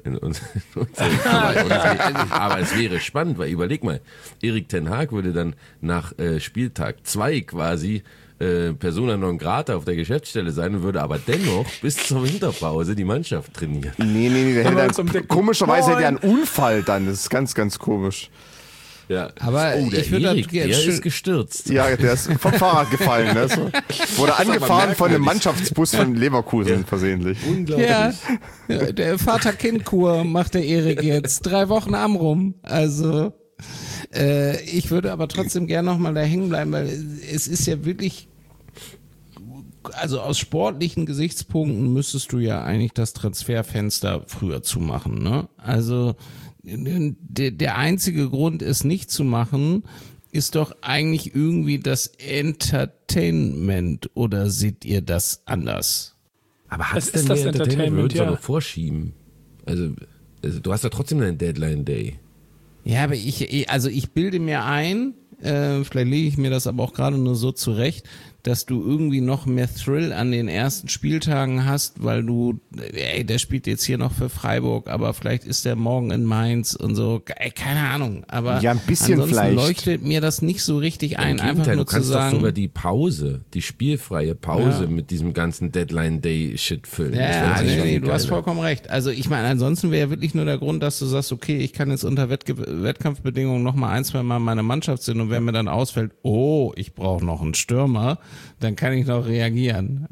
aber es wäre spannend, weil überleg mal, Erik ten Hag würde dann nach Spieltag 2 quasi Persona non grata auf der Geschäftsstelle sein und würde aber dennoch bis zur Winterpause die Mannschaft trainieren. Nee, der hätte komischerweise hätte er einen Unfall dann, das ist ganz, ganz komisch. Ja. Aber der Erik, der ist gestürzt. Ja, der ist vom Fahrrad gefallen. Ne? So. Wurde angefahren von einem Mannschaftsbus von Leverkusen versehentlich. Unglaublich. Ja, der Vater-Kind-Kur macht der Erik jetzt. 3 Wochen am rum. Also, ich würde aber trotzdem gerne nochmal da hängen bleiben, weil es ist ja wirklich, also aus sportlichen Gesichtspunkten müsstest du ja eigentlich das Transferfenster früher zumachen. Ne? Also, der einzige Grund, es nicht zu machen, ist doch eigentlich irgendwie das Entertainment. Oder seht ihr das anders? Aber hat es denn das Entertainment? Ja. Doch vorschieben. Also du hast ja trotzdem einen Deadline Day. Ja, aber ich bilde mir ein, vielleicht lege ich mir das aber auch gerade nur so zurecht, dass du irgendwie noch mehr Thrill an den ersten Spieltagen hast, weil der spielt jetzt hier noch für Freiburg, aber vielleicht ist der morgen in Mainz und so, keine Ahnung, aber ja, ein bisschen ansonsten vielleicht. Leuchtet mir das nicht so richtig ein, einfach nur zu sagen. Du kannst doch sogar die Pause, die spielfreie Pause mit diesem ganzen Deadline-Day-Shit füllen. Ja, nee, du hast vollkommen recht. Also ich meine, ansonsten wäre ja wirklich nur der Grund, dass du sagst, okay, ich kann jetzt unter Wettkampfbedingungen noch mal 1-2 Mal meine Mannschaft sehen und wenn mir dann ausfällt, ich brauche noch einen Stürmer, dann kann ich noch reagieren.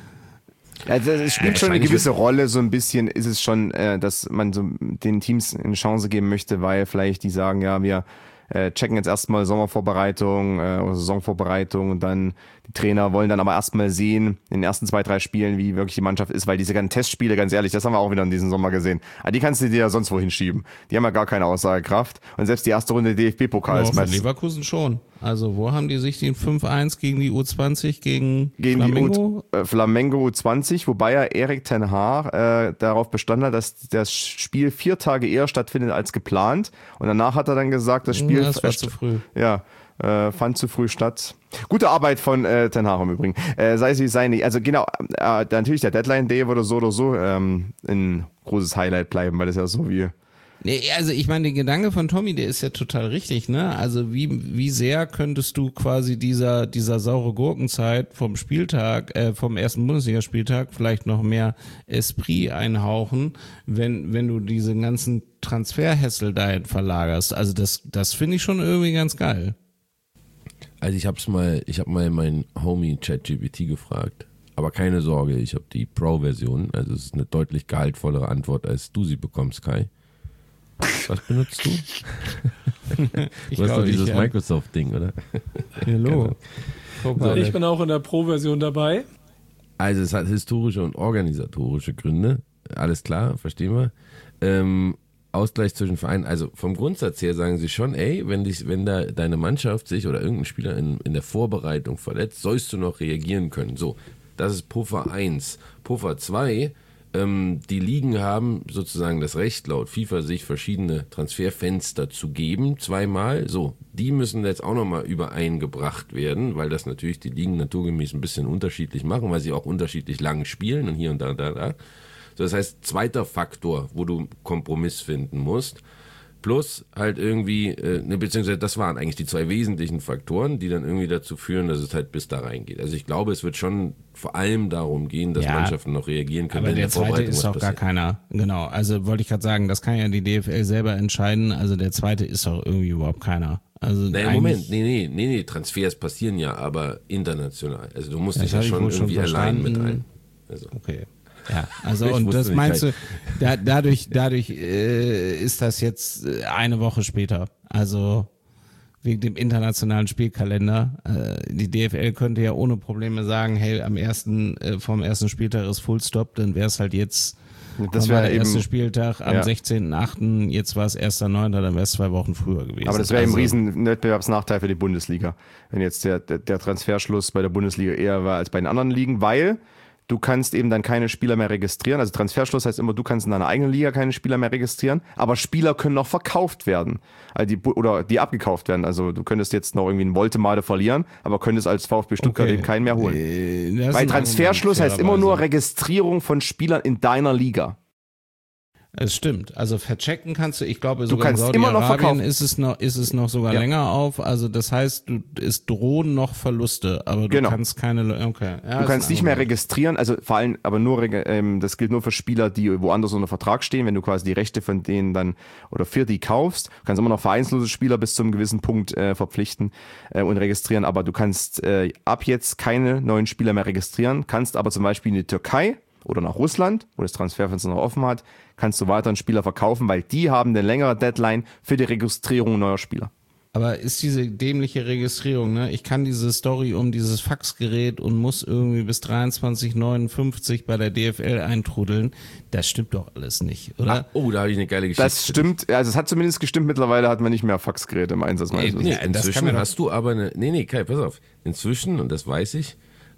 Also es spielt schon eine gewisse Rolle, so ein bisschen ist es schon, dass man so den Teams eine Chance geben möchte, weil vielleicht die sagen, ja, wir checken jetzt erstmal Sommervorbereitung oder Saisonvorbereitung und dann die Trainer wollen dann aber erstmal sehen in den ersten 2-3 Spielen, wie wirklich die Mannschaft ist, weil diese ganzen Testspiele, ganz ehrlich, das haben wir auch wieder in diesem Sommer gesehen. Aber die kannst du dir ja sonst wohin schieben. Die haben ja gar keine Aussagekraft und selbst die erste Runde DFB-Pokal ist meistens. Leverkusen schon. Also wo haben die sich den 5-1 gegen die U20 gegen Flamengo? Flamengo U20, wobei ja Erik ten Hag darauf bestanden hat, dass das Spiel 4 Tage eher stattfindet als geplant und danach hat er dann gesagt, das Spiel war zu früh. Ja, fand zu früh statt. Gute Arbeit von ten Hag im Übrigen. Sei es wie es sei nicht. Also genau, natürlich der Deadline Day würde so oder so ein großes Highlight bleiben, weil das ja so wie... Nee, also ich meine, der Gedanke von Tommy, der ist ja total richtig, ne? Also wie sehr könntest du quasi dieser saure Gurkenzeit vom Spieltag, vom ersten Bundesligaspieltag vielleicht noch mehr Esprit einhauchen, wenn du diese ganzen Transferhässel dahin verlagerst. Also das finde ich schon irgendwie ganz geil. Also ich habe mal meinen Homie ChatGPT gefragt. Aber keine Sorge, ich habe die Pro-Version. Also es ist eine deutlich gehaltvollere Antwort, als du sie bekommst, Kai. Was benutzt du? Du hast doch dieses Microsoft-Ding, oder? Hallo. So, ich bin auch in der Pro-Version dabei. Also es hat historische und organisatorische Gründe. Alles klar, verstehen wir. Ausgleich zwischen Vereinen. Also vom Grundsatz her sagen sie schon, ey, wenn da deine Mannschaft sich oder irgendein Spieler in der Vorbereitung verletzt, sollst du noch reagieren können. So, das ist Puffer 1. Puffer 2, die Ligen haben sozusagen das Recht, laut FIFA sich verschiedene Transferfenster zu geben, zweimal. So, die müssen jetzt auch nochmal übereingebracht werden, weil das natürlich die Ligen naturgemäß ein bisschen unterschiedlich machen, weil sie auch unterschiedlich lang spielen und hier und da. So, das heißt, zweiter Faktor, wo du Kompromiss finden musst. Plus halt irgendwie, beziehungsweise das waren eigentlich die zwei wesentlichen Faktoren, die dann irgendwie dazu führen, dass es halt bis da reingeht. Also ich glaube, es wird schon vor allem darum gehen, dass Mannschaften noch reagieren können. Aber der zweite ist doch gar keiner. Genau, also wollte ich gerade sagen, das kann ja die DFL selber entscheiden. Also der zweite ist doch irgendwie überhaupt keiner. Also Moment, nee, Transfers passieren ja, aber international. Also du musst dich ja schon irgendwie allein mit ein. Also. Okay. Ja, also und das meinst du, dadurch ist das jetzt eine Woche später, also wegen dem internationalen Spielkalender. Die DFL könnte ja ohne Probleme sagen, hey, vom ersten Spieltag ist Fullstop, dann wäre es halt jetzt der erste Spieltag am 16.8., jetzt war es 1.9., dann wäre es 2 Wochen früher gewesen. Aber das wäre eben ein riesen Wettbewerbsnachteil für die Bundesliga, wenn jetzt der Transferschluss bei der Bundesliga eher war als bei den anderen Ligen, weil du kannst eben dann keine Spieler mehr registrieren. Also Transferschluss heißt immer, du kannst in deiner eigenen Liga keine Spieler mehr registrieren, aber Spieler können noch verkauft werden. Also die abgekauft werden. Also du könntest jetzt noch irgendwie einen Woltemade verlieren, aber könntest als VfB Stuttgart eben keinen mehr holen. Weil Transferschluss heißt immer nur Registrierung von Spielern in deiner Liga. Es stimmt. Also verchecken kannst du, ich glaube, sogar in Saudi-Arabien ist es noch sogar länger auf. Also das heißt, es drohen noch Verluste, aber du kannst keine, okay. Ja, du kannst nicht mehr registrieren, also vor allem, aber nur, das gilt nur für Spieler, die woanders unter Vertrag stehen, wenn du quasi die Rechte von denen dann oder für die kaufst. Du kannst immer noch vereinslose Spieler bis zu einem gewissen Punkt verpflichten und registrieren, aber du kannst ab jetzt keine neuen Spieler mehr registrieren, kannst aber zum Beispiel in die Türkei oder nach Russland, wo das Transferfenster noch offen hat, kannst du weiter einen Spieler verkaufen, weil die haben eine längere Deadline für die Registrierung neuer Spieler. Aber ist diese dämliche Registrierung, ne? Ich kann diese Story um dieses Faxgerät und muss irgendwie bis 23,59 bei der DFL eintrudeln. Das stimmt doch alles nicht, oder? Da habe ich eine geile Geschichte. Das stimmt, also es hat zumindest gestimmt, mittlerweile hat man nicht mehr Faxgeräte im Einsatz. Inzwischen hast du aber Kai, pass auf. Inzwischen, und das weiß ich,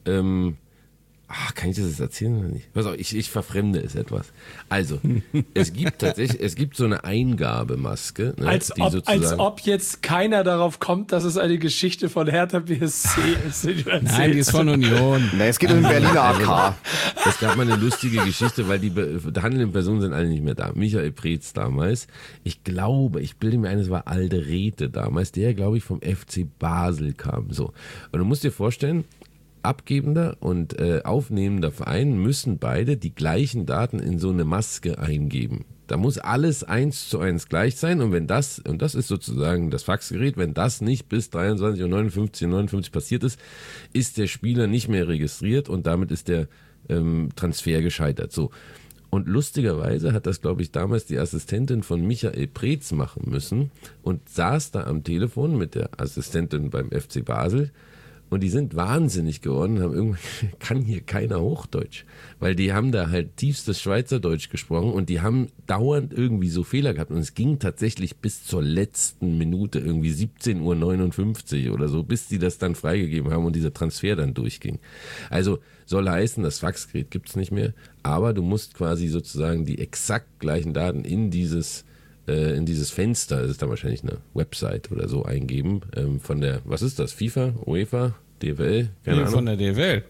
kann ich das jetzt erzählen oder nicht? Pass auf, ich verfremde es etwas. Also, es gibt so eine Eingabemaske. Ne, als ob jetzt keiner darauf kommt, dass es eine Geschichte von Hertha BSC ist. Nein, die ist von Union. Nein, es geht um den Berliner AK. Es gab mal eine lustige Geschichte, weil die handelnden Personen sind alle nicht mehr da. Michael Preetz damals, ich bilde mir ein, es war Alderete damals, der, glaube ich, vom FC Basel kam. So. Und du musst dir vorstellen, abgebender und aufnehmender Verein müssen beide die gleichen Daten in so eine Maske eingeben. Da muss alles 1:1 gleich sein und wenn das ist sozusagen das Faxgerät, wenn das nicht bis 23:59 passiert ist der Spieler nicht mehr registriert und damit ist der Transfer gescheitert. So. Und lustigerweise hat das, glaube ich, damals die Assistentin von Michael Preetz machen müssen und saß da am Telefon mit der Assistentin beim FC Basel. Und die sind wahnsinnig geworden, haben irgendwie, kann hier keiner Hochdeutsch, weil die haben da halt tiefstes Schweizerdeutsch gesprochen und die haben dauernd irgendwie so Fehler gehabt und es ging tatsächlich bis zur letzten Minute, irgendwie 17:59 oder so, bis die das dann freigegeben haben und dieser Transfer dann durchging. Also soll heißen, das Faxgerät gibt's nicht mehr, aber du musst quasi sozusagen die exakt gleichen Daten in dieses Fenster, das ist dann wahrscheinlich eine Website oder so, eingeben, von der, was ist das, FIFA, UEFA, DFL, keine Ahnung. Von der DFL.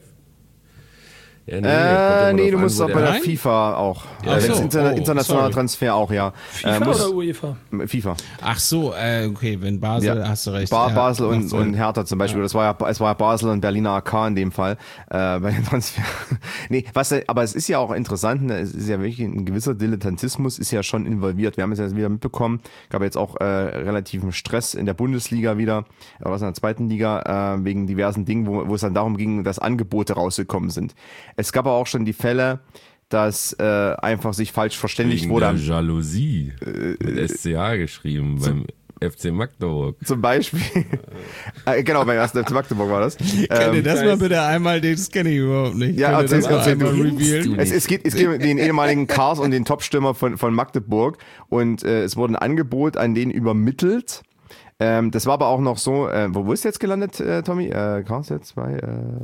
Ja, nee, du musst auch bei der FIFA auch. Ja, internationaler Transfer auch, ja. FIFA oder UEFA? FIFA. Ach so, okay, wenn Basel, hast du recht. Basel und Hertha zum Beispiel. Es war ja Basel und Berliner AK in dem Fall bei den Transfer. Nee, aber es ist ja auch interessant, es ist ja wirklich ein gewisser Dilettantismus ist ja schon involviert. Wir haben es ja wieder mitbekommen, gab jetzt auch relativen Stress in der Bundesliga wieder, was in der zweiten Liga, wegen diversen Dingen, wo es dann darum ging, dass Angebote rausgekommen sind. Es gab aber auch schon die Fälle, dass einfach sich falsch verständigt wurde. Wegen der Jalousie mit SCH geschrieben beim FC Magdeburg. Zum Beispiel. Genau, beim ersten FC Magdeburg war das. Könnt ihr das mal bitte einmal, das kenne ich überhaupt nicht. Ja, Könnt ihr das mal einmal revealen? Es geht um den ehemaligen Cars und den Topstürmer von Magdeburg und es wurde ein Angebot an den übermittelt. Das war aber auch noch so, wo ist jetzt gelandet, Tommy? Cars jetzt bei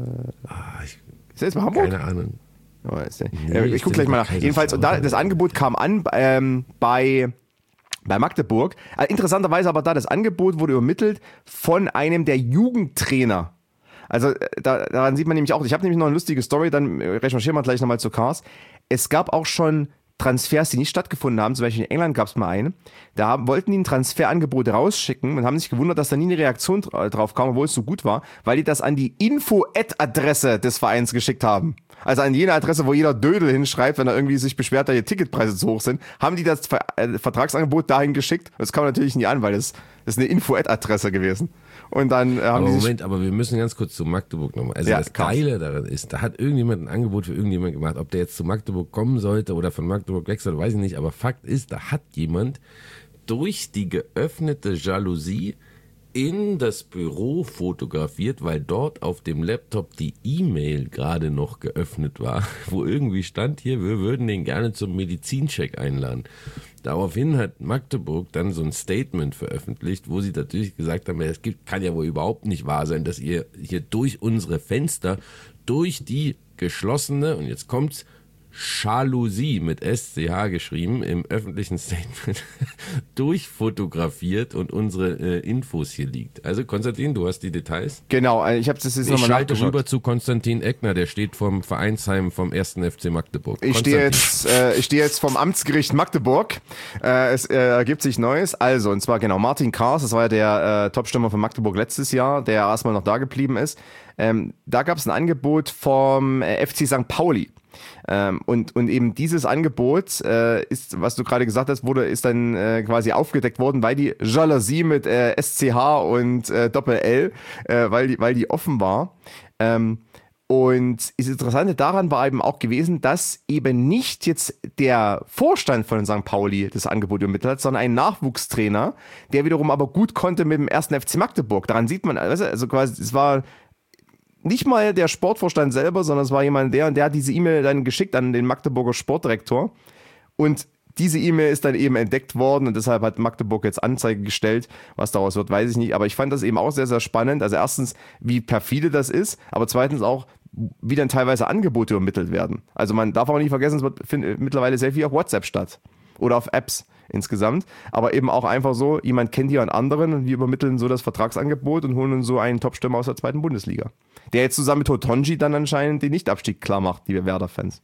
ist jetzt bei Hamburg? Keine Ahnung. Oh, ich guck gleich mal nach. Jedenfalls, und das Angebot kam an bei Magdeburg. Interessanterweise aber das Angebot wurde übermittelt von einem der Jugendtrainer. Also daran sieht man nämlich auch, ich habe nämlich noch eine lustige Story, dann recherchieren wir gleich nochmal zu Cars. Es gab auch schon Transfers, die nicht stattgefunden haben, zum Beispiel in England gab es mal einen, da wollten die ein Transferangebot rausschicken und haben sich gewundert, dass da nie eine Reaktion drauf kam, obwohl es so gut war, weil die das an die Info-Ad-Adresse des Vereins geschickt haben. Also an jene Adresse, wo jeder Dödel hinschreibt, wenn er irgendwie sich beschwert, dass die Ticketpreise zu hoch sind, haben die das Vertragsangebot dahin geschickt. Das kam natürlich nie an, weil das ist eine Info-Ad-Adresse gewesen. Und dann haben die Moment, aber wir müssen ganz kurz zu Magdeburg nochmal. Also ja, das Geile daran ist, da hat irgendjemand ein Angebot für irgendjemand gemacht. Ob der jetzt zu Magdeburg kommen sollte oder von Magdeburg weg soll, weiß ich nicht. Aber Fakt ist, da hat jemand durch die geöffnete Jalousie in das Büro fotografiert, weil dort auf dem Laptop die E-Mail gerade noch geöffnet war, wo irgendwie stand hier, wir würden den gerne zum Medizincheck einladen. Daraufhin hat Magdeburg dann so ein Statement veröffentlicht, wo sie natürlich gesagt haben, es kann ja wohl überhaupt nicht wahr sein, dass ihr hier durch unsere Fenster, durch die geschlossene, und jetzt kommt's, Jalousie mit SCH geschrieben im öffentlichen Statement durchfotografiert und unsere Infos hier liegt. Also Konstantin, du hast die Details? Genau, ich habe das jetzt nochmal nachgeschaut. Ich schalte rüber zu Konstantin Eckner, der steht vom Vereinsheim vom 1. FC Magdeburg. Ich stehe jetzt vom Amtsgericht Magdeburg. Es ergibt sich Neues. Also, und zwar genau Martin Kars, das war ja der Topstürmer von Magdeburg letztes Jahr, der erstmal noch da geblieben ist. Da gab es ein Angebot vom FC St. Pauli. Und eben dieses Angebot ist, was du gerade gesagt hast, ist dann quasi aufgedeckt worden, weil die Jalousie mit SCH und Doppel-L, weil die offen war. Und das Interessante daran war eben auch gewesen, dass eben nicht jetzt der Vorstand von St. Pauli das Angebot übermittelt hat, sondern ein Nachwuchstrainer, der wiederum aber gut konnte mit dem 1. FC Magdeburg. Daran sieht man, also quasi, es war nicht mal der Sportvorstand selber, sondern es war jemand, der hat diese E-Mail dann geschickt an den Magdeburger Sportdirektor und diese E-Mail ist dann eben entdeckt worden und deshalb hat Magdeburg jetzt Anzeige gestellt. Was daraus wird, weiß ich nicht, aber ich fand das eben auch sehr, sehr spannend. Also erstens, wie perfide das ist, aber zweitens auch, wie dann teilweise Angebote übermittelt werden. Also man darf auch nicht vergessen, es findet mittlerweile sehr viel auf WhatsApp statt oder auf Apps insgesamt, aber eben auch einfach so, jemand kennt jemand anderen und wir übermitteln so das Vertragsangebot und holen uns so einen Topstürmer aus der 2. Bundesliga. Der jetzt zusammen mit Hotonji dann anscheinend den Nichtabstieg klar macht, die Werder-Fans.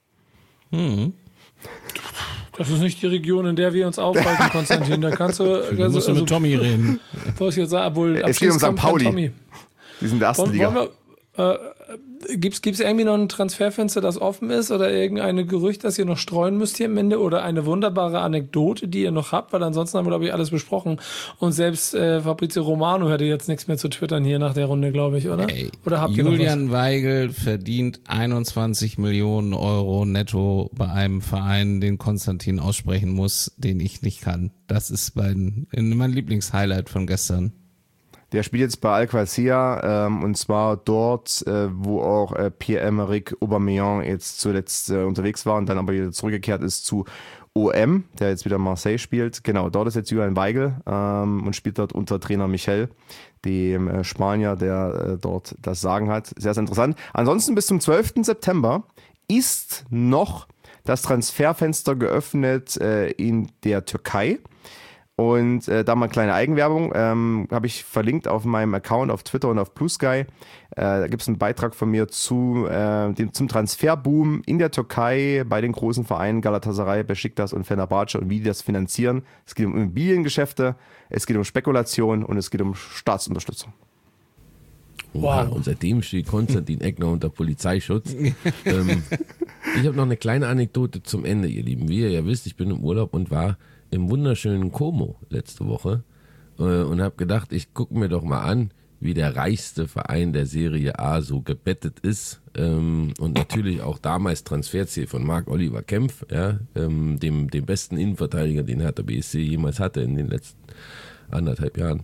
Das ist nicht die Region, in der wir uns aufhalten, Konstantin. Da kannst du musst mit Tommy reden. Ich jetzt sagen, obwohl es geht um St. Pauli. Die sind in der ersten Liga. Gibt's irgendwie noch ein Transferfenster, das offen ist oder irgendein Gerücht, das ihr noch streuen müsst hier am Ende oder eine wunderbare Anekdote, die ihr noch habt, weil ansonsten haben wir, glaube ich, alles besprochen und selbst Fabrizio Romano hätte jetzt nichts mehr zu twittern hier nach der Runde, glaube ich, oder? Hey, oder habt Julian ihr noch was? Weigel verdient 21 Millionen Euro netto bei einem Verein, den Konstantin aussprechen muss, den ich nicht kann. Das ist mein Lieblingshighlight von gestern. Der spielt jetzt bei Al-Qassia und zwar dort, wo auch Pierre-Emerick Aubameyang jetzt zuletzt unterwegs war und dann aber wieder zurückgekehrt ist zu OM, der jetzt wieder Marseille spielt. Genau, dort ist jetzt Julian Weigel und spielt dort unter Trainer Michel, dem Spanier, der dort das Sagen hat. Sehr, sehr interessant. Ansonsten bis zum 12. September ist noch das Transferfenster geöffnet in der Türkei. Und da mal kleine Eigenwerbung, habe ich verlinkt auf meinem Account auf Twitter und auf Blue Sky. Da gibt es einen Beitrag von mir zum Transferboom in der Türkei bei den großen Vereinen Galatasaray, Beşiktaş und Fenerbahçe und wie die das finanzieren. Es geht um Immobiliengeschäfte, es geht um Spekulation und es geht um Staatsunterstützung. Wow. Und seitdem steht Konstantin Eckner unter Polizeischutz. Ich habe noch eine kleine Anekdote zum Ende, ihr Lieben. Wie ihr ja wisst, ich bin im Urlaub und war im wunderschönen Como letzte Woche und habe gedacht, ich gucke mir doch mal an, wie der reichste Verein der Serie A so gebettet ist. Und natürlich auch damals Transferziel von Marc-Oliver Kempf, ja, dem besten Innenverteidiger, den Hertha BSC jemals hatte in den letzten 1,5 Jahren.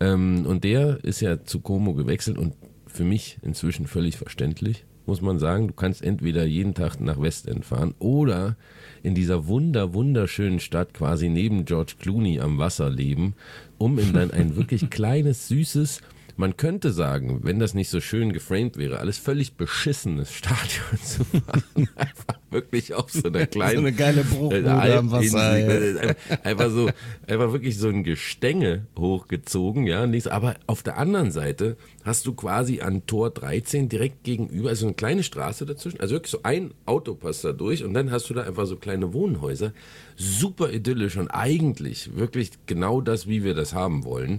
Und der ist ja zu Como gewechselt und für mich inzwischen völlig verständlich, muss man sagen. Du kannst entweder jeden Tag nach Westend fahren oder in dieser wunderschönen Stadt quasi neben George Clooney am Wasser leben, um in dann ein wirklich kleines, süßes, man könnte sagen, wenn das nicht so schön geframed wäre, alles völlig beschissenes Stadion zu fahren. Einfach wirklich auf so einer kleinen... so eine geile Bruchbude am Wasser. Einfach wirklich so ein Gestänge hochgezogen, ja. Aber auf der anderen Seite hast du quasi an Tor 13 direkt gegenüber, also eine kleine Straße dazwischen, also wirklich so ein Auto passt da durch und dann hast du da einfach so kleine Wohnhäuser. Super idyllisch und eigentlich wirklich genau das, wie wir das haben wollen.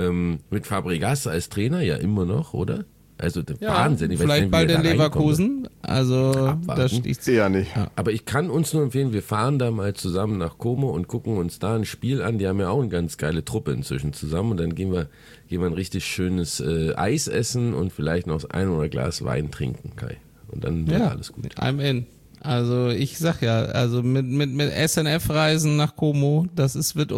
Mit Fabregas als Trainer ja immer noch, oder? Also Wahnsinn. Ich vielleicht weiß nicht, bald wie in Leverkusen. Also das ich sehe ja nicht. Ja. Aber ich kann uns nur empfehlen, wir fahren da mal zusammen nach Como und gucken uns da ein Spiel an. Die haben ja auch eine ganz geile Truppe inzwischen zusammen und dann gehen wir ein richtig schönes Eis essen und vielleicht noch ein oder Glas Wein trinken, Kai. Und dann wird alles gut. I'm in. Also ich sag ja, also mit SNF-Reisen nach Como, das wird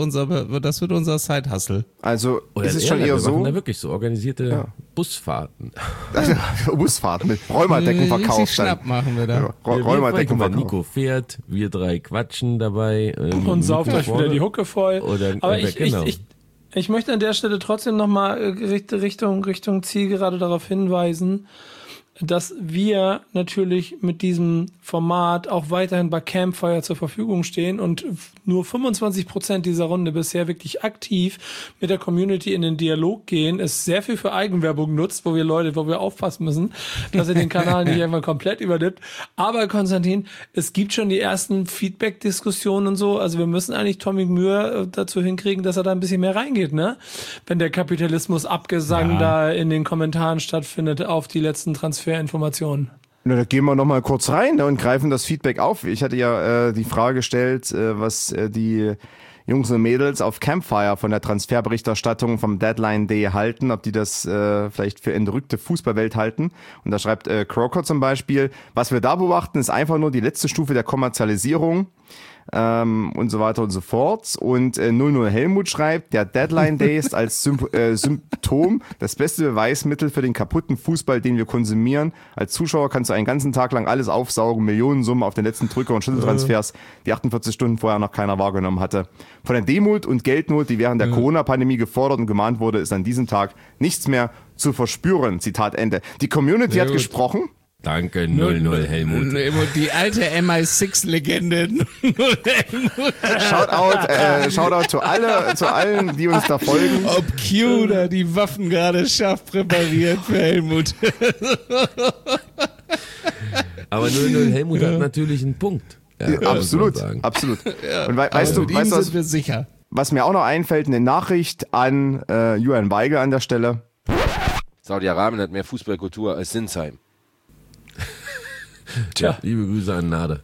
unser Side-Hustle. Also oder ist es schon eher so? Wir machen da wirklich so organisierte Busfahrten. Busfahrten mit Räumerdecken Schnapp machen wir da. Räumerdecken verkauft. Nico fährt, wir 3 quatschen dabei. Und sauft euch wieder die Hucke voll. Aber genau. ich möchte an der Stelle trotzdem nochmal Richtung Zielgerade darauf hinweisen, dass wir natürlich mit diesem Format auch weiterhin bei Campfire zur Verfügung stehen und nur 25% dieser Runde bisher wirklich aktiv mit der Community in den Dialog gehen, es sehr viel für Eigenwerbung nutzt, wo wir aufpassen müssen, dass ihr den Kanal nicht einfach komplett übernimmt. Aber Konstantin, es gibt schon die ersten Feedback-Diskussionen und so, also wir müssen eigentlich Tommy Mühr dazu hinkriegen, dass er da ein bisschen mehr reingeht, ne? Wenn der Kapitalismus Abgesang da in den Kommentaren stattfindet auf die letzten Transferinformationen. Na, da gehen wir nochmal kurz rein und greifen das Feedback auf. Ich hatte ja die Frage gestellt, was die Jungs und Mädels auf Campfire von der Transferberichterstattung vom Deadline Day halten, ob die das vielleicht für entrückte Fußballwelt halten. Und da schreibt Crocker zum Beispiel, was wir da beobachten, ist einfach nur die letzte Stufe der Kommerzialisierung. Und so weiter und so fort. Und 00 Helmut schreibt, der Deadline Day ist als Symptom das beste Beweismittel für den kaputten Fußball, den wir konsumieren. Als Zuschauer kannst du einen ganzen Tag lang alles aufsaugen, Millionensummen auf den letzten Drücker- und Schlüsseltransfers, die 48 Stunden vorher noch keiner wahrgenommen hatte. Von der Demut und Geldnot, die während der Corona-Pandemie gefordert und gemahnt wurde, ist an diesem Tag nichts mehr zu verspüren. Zitat Ende. Die Community hat gesprochen. Danke, 00 Helmut. Die alte MI6-Legende. Shoutout zu allen, die uns da folgen. Ob Q da die Waffen gerade scharf präpariert für Helmut. Aber 00 Helmut hat natürlich einen Punkt. Ja, absolut. Ja, und weißt du, sind wir sicher. Was mir auch noch einfällt, eine Nachricht an Julian Weigel an der Stelle. Saudi-Arabien hat mehr Fußballkultur als Sinsheim. Tja, liebe Grüße an Nade.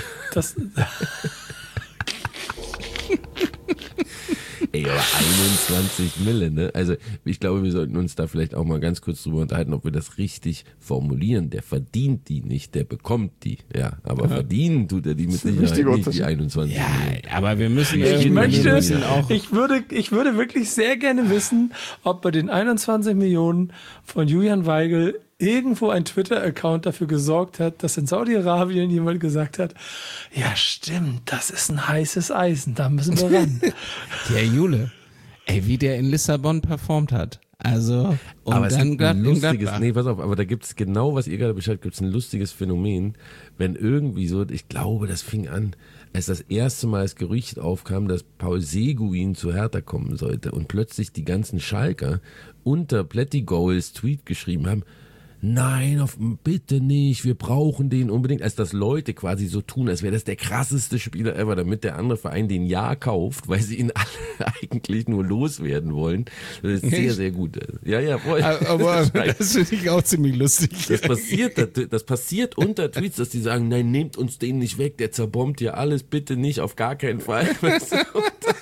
Ey, aber 21 Mille, ne? Also ich glaube, wir sollten uns da vielleicht auch mal ganz kurz drüber unterhalten, ob wir das richtig formulieren. Der verdient die nicht, der bekommt die. Ja, aber verdienen tut er die mit Sicherheit nicht, die 21 Mille. Aber wir müssen... Ich würde wirklich sehr gerne wissen, ob bei den 21 Millionen von Julian Weigel irgendwo ein Twitter-Account dafür gesorgt hat, dass in Saudi-Arabien jemand gesagt hat, ja stimmt, das ist ein heißes Eisen, da müssen wir ran. Der Jule, wie der in Lissabon performt hat. Also, und aber dann es gibt ein lustiges, pass auf, aber da gibt es genau, was ihr gerade beschreibt, gibt es ein lustiges Phänomen, wenn irgendwie so, ich glaube, das fing an, als das erste Mal das Gerücht aufkam, dass Paul Seguin zu Hertha kommen sollte und plötzlich die ganzen Schalker unter Plättigols Tweet geschrieben haben, nein, bitte nicht, wir brauchen den unbedingt, als dass Leute quasi so tun, als wäre das der krasseste Spieler ever, damit der andere Verein den ja kauft, weil sie ihn alle eigentlich nur loswerden wollen. Das ist sehr, sehr gut. Ja, voll. Aber das finde ich auch ziemlich lustig. Das passiert unter Tweets, dass die sagen, nein, nehmt uns den nicht weg, der zerbombt ja alles, bitte nicht, auf gar keinen Fall.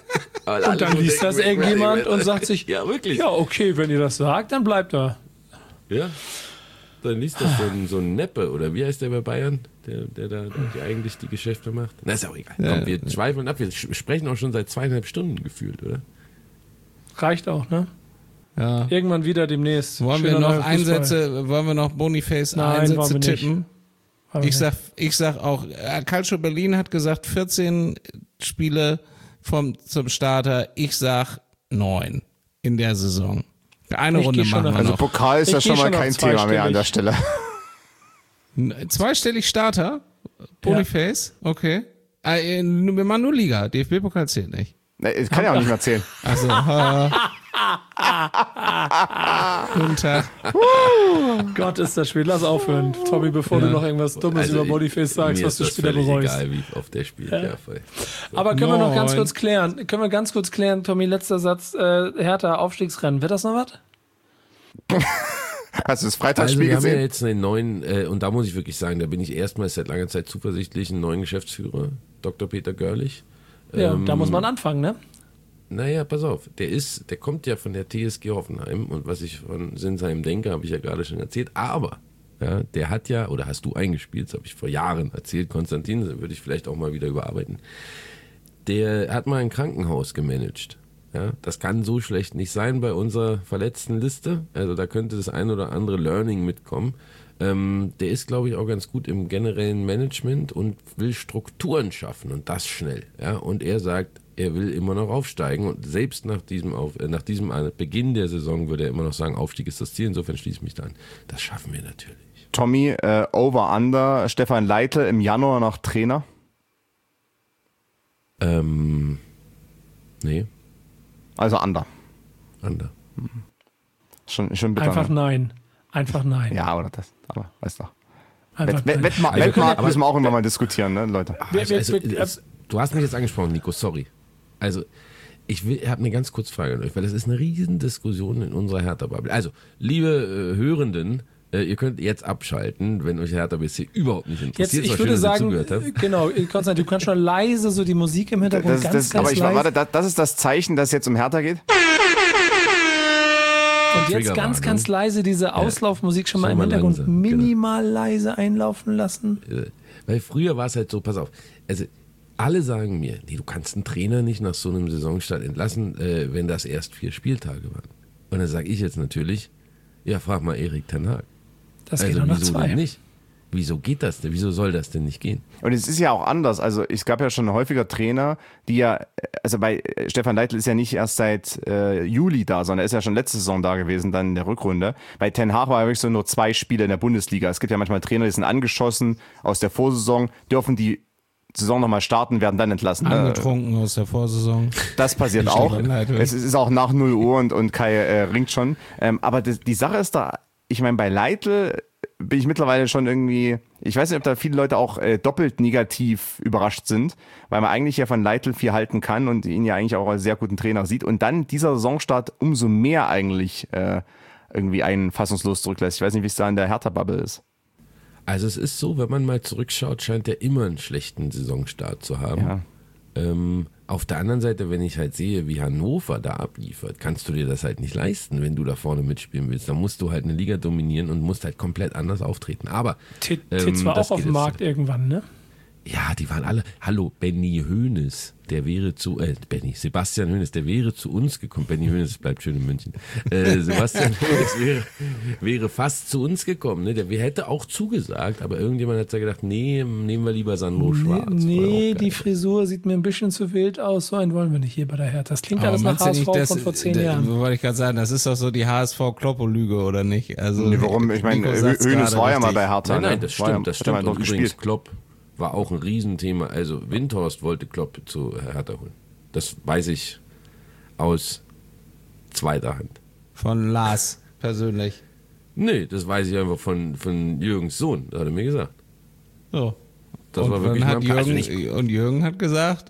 Und dann liest das irgendjemand und sagt sich, ja, wirklich. Ja, okay, wenn ihr das sagt, dann bleibt er. Ja, dann liest das so ein Neppe, oder wie heißt der bei Bayern, der da eigentlich die Geschäfte macht? Na, ist auch egal. Ja. Komm, wir schweifeln ab, wir sprechen auch schon seit 2,5 Stunden gefühlt, oder? Reicht auch, ne? Ja. Irgendwann wieder demnächst. Wollen wir noch Boniface Einsätze tippen? Ich sag auch, Calcio Berlin hat gesagt 14 Spiele zum Starter. Ich sag 9 in der Saison. Eine Runde machen wir noch. Also Pokal ist ja schon mal kein Thema mehr an der Stelle. Zweistellig Starter? Boniface? Ja. Okay. Wir machen nur Liga. DFB-Pokal zählt nicht. Ich kann ja auch nicht mehr zählen. Also, guten Tag. Gott, ist das Spiel. Lass aufhören, Tommy, bevor du noch irgendwas Dummes über Bodyface sagst, was du später bereust. Egal, wie oft der spielt. Ja, voll. Aber können wir noch ganz kurz klären? Tommy, letzter Satz. Hertha Aufstiegsrennen. Wird das noch was? Hast du das Freitagsspiel gesehen? Wir haben ja jetzt einen neuen, und da muss ich wirklich sagen, da bin ich erstmals seit langer Zeit zuversichtlich, einen neuen Geschäftsführer, Dr. Peter Görlich. Ja, da muss man anfangen, ne? Naja, pass auf, der kommt ja von der TSG Hoffenheim, und was ich von Sinsheim denke, habe ich ja gerade schon erzählt, aber ja, der hat ja, oder hast du eingespielt, das habe ich vor Jahren erzählt, Konstantin, das würde ich vielleicht auch mal wieder überarbeiten, der hat mal ein Krankenhaus gemanagt. Ja, das kann so schlecht nicht sein bei unserer verletzten Liste, also da könnte das ein oder andere Learning mitkommen. Der ist, glaube ich, auch ganz gut im generellen Management und will Strukturen schaffen, und das schnell. Ja? Und er sagt, er will immer noch aufsteigen, und selbst nach diesem Beginn der Saison würde er immer noch sagen, Aufstieg ist das Ziel. Insofern schließe ich mich da an. Das schaffen wir natürlich. Tommy, Over-Under, Stefan Leitl im Januar noch Trainer? Nee. Also Under. Under. Schon bitter. Einfach nein. Einfach nein. Ja, oder das. Aber weißt du. Wettmarkt müssen wir auch immer mal diskutieren, ne, Leute. Du hast mich jetzt angesprochen, Nico, sorry. Also, ich habe eine ganz kurze Frage an euch, weil das ist eine riesen Diskussion in unserer Hertha-Bubble. Also, liebe Hörenden, ihr könnt jetzt abschalten, wenn euch Hertha BSC überhaupt nicht interessiert. Jetzt, ich würde sagen, genau, Konstantin, du kannst schon leise so die Musik im Hintergrund ganz leise. Warte, das ist das Zeichen, dass es jetzt um Hertha geht? Und jetzt ganz leise diese Auslaufmusik schon mal im Hintergrund langsam, minimal leise einlaufen lassen. Weil früher war es halt so, pass auf, also alle sagen mir, nee, du kannst einen Trainer nicht nach so einem Saisonstart entlassen, wenn das erst 4 Spieltage waren. Und dann sage ich jetzt natürlich, ja, frag mal Erik ten Hag. Das geht auch nach 2. Denn nicht? Wieso geht das denn? Wieso soll das denn nicht gehen? Und es ist ja auch anders. Also es gab ja schon häufiger Trainer, die ja, also bei Stefan Leitl ist ja nicht erst seit Juli da, sondern er ist ja schon letzte Saison da gewesen, dann in der Rückrunde. Bei Ten Hag war ja wirklich so nur 2 Spiele in der Bundesliga. Es gibt ja manchmal Trainer, die sind angeschossen aus der Vorsaison, dürfen die Saison nochmal starten, werden dann entlassen. Angetrunken aus der Vorsaison. Das passiert auch. Es ist auch nach 0 Uhr und Kai ringt schon. Aber die Sache ist da, ich meine, bei Leitl bin ich mittlerweile schon irgendwie, ich weiß nicht, ob da viele Leute auch doppelt negativ überrascht sind, weil man eigentlich ja von Leitl viel halten kann und ihn ja eigentlich auch als sehr guten Trainer sieht, und dann dieser Saisonstart umso mehr eigentlich irgendwie einen fassungslos zurücklässt. Ich weiß nicht, wie es da in der Hertha-Bubble ist. Also es ist so, wenn man mal zurückschaut, scheint er immer einen schlechten Saisonstart zu haben. Ja. Auf der anderen Seite, wenn ich halt sehe, wie Hannover da abliefert, kannst du dir das halt nicht leisten, wenn du da vorne mitspielen willst. Dann musst du halt eine Liga dominieren und musst halt komplett anders auftreten. Aber Titz war auch auf dem Markt irgendwann, ne? Ja, die waren alle. Hallo, Benny Hoeneß, der wäre Sebastian Hoeneß, der wäre zu uns gekommen. Benny Hoeneß bleibt schön in München. Sebastian Hoeneß wäre fast zu uns gekommen. Ne? Der hätte auch zugesagt, aber irgendjemand hat ja gedacht, nee, nehmen wir lieber Sandro Schwarz. Nee, die Frisur sieht mir ein bisschen zu wild aus. So einen wollen wir nicht hier bei der Hertha. Das klingt alles nach HSV von vor 10 Jahren. Wollte ich gerade sagen, das ist doch so die HSV-Kloppo-Lüge, oder nicht? Also, nee, warum? Ich meine, Hoeneß war ja mal bei Hertha. Nein, das stimmt. Und übrigens, Klopp war auch ein Riesenthema. Also Windhorst wollte Klopp zu Hertha holen. Das weiß ich aus zweiter Hand. Von Lars persönlich? Nee, das weiß ich einfach von Jürgens Sohn, hat er mir gesagt. So. Das und war wirklich und Jürgen hat gesagt,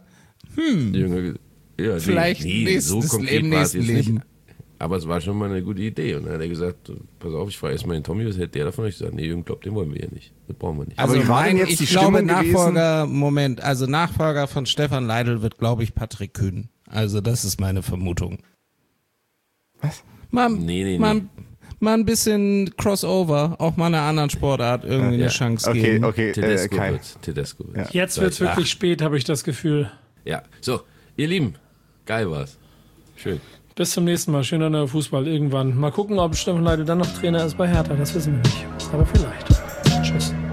vielleicht so konkret im war es nächsten jetzt Leben. nicht. Aber es war schon mal eine gute Idee. Und dann hat er gesagt, pass auf, ich frage erstmal den Tommy, was hält der davon? Ich gesagt, nee, Jürgen Klopp, den wollen wir ja nicht. Das brauchen wir nicht. Also aber wie war denn jetzt die Nachfolger, Stimmung gewesen? Nachfolger von Stefan Leitl wird, glaube ich, Patrick Kühn. Also das ist meine Vermutung. Was? Mal ein bisschen Crossover, auch mal einer anderen Sportart irgendwie eine Chance geben. Okay, Tedesco Kai. Tedesco wird's. Jetzt wird's wirklich spät, habe ich das Gefühl. Ja, so, ihr Lieben, geil war's. Schön. Bis zum nächsten Mal. Schöner neuer Fußball irgendwann. Mal gucken, ob Stefan Leitl dann noch Trainer ist bei Hertha. Das wissen wir nicht. Aber vielleicht. Tschüss.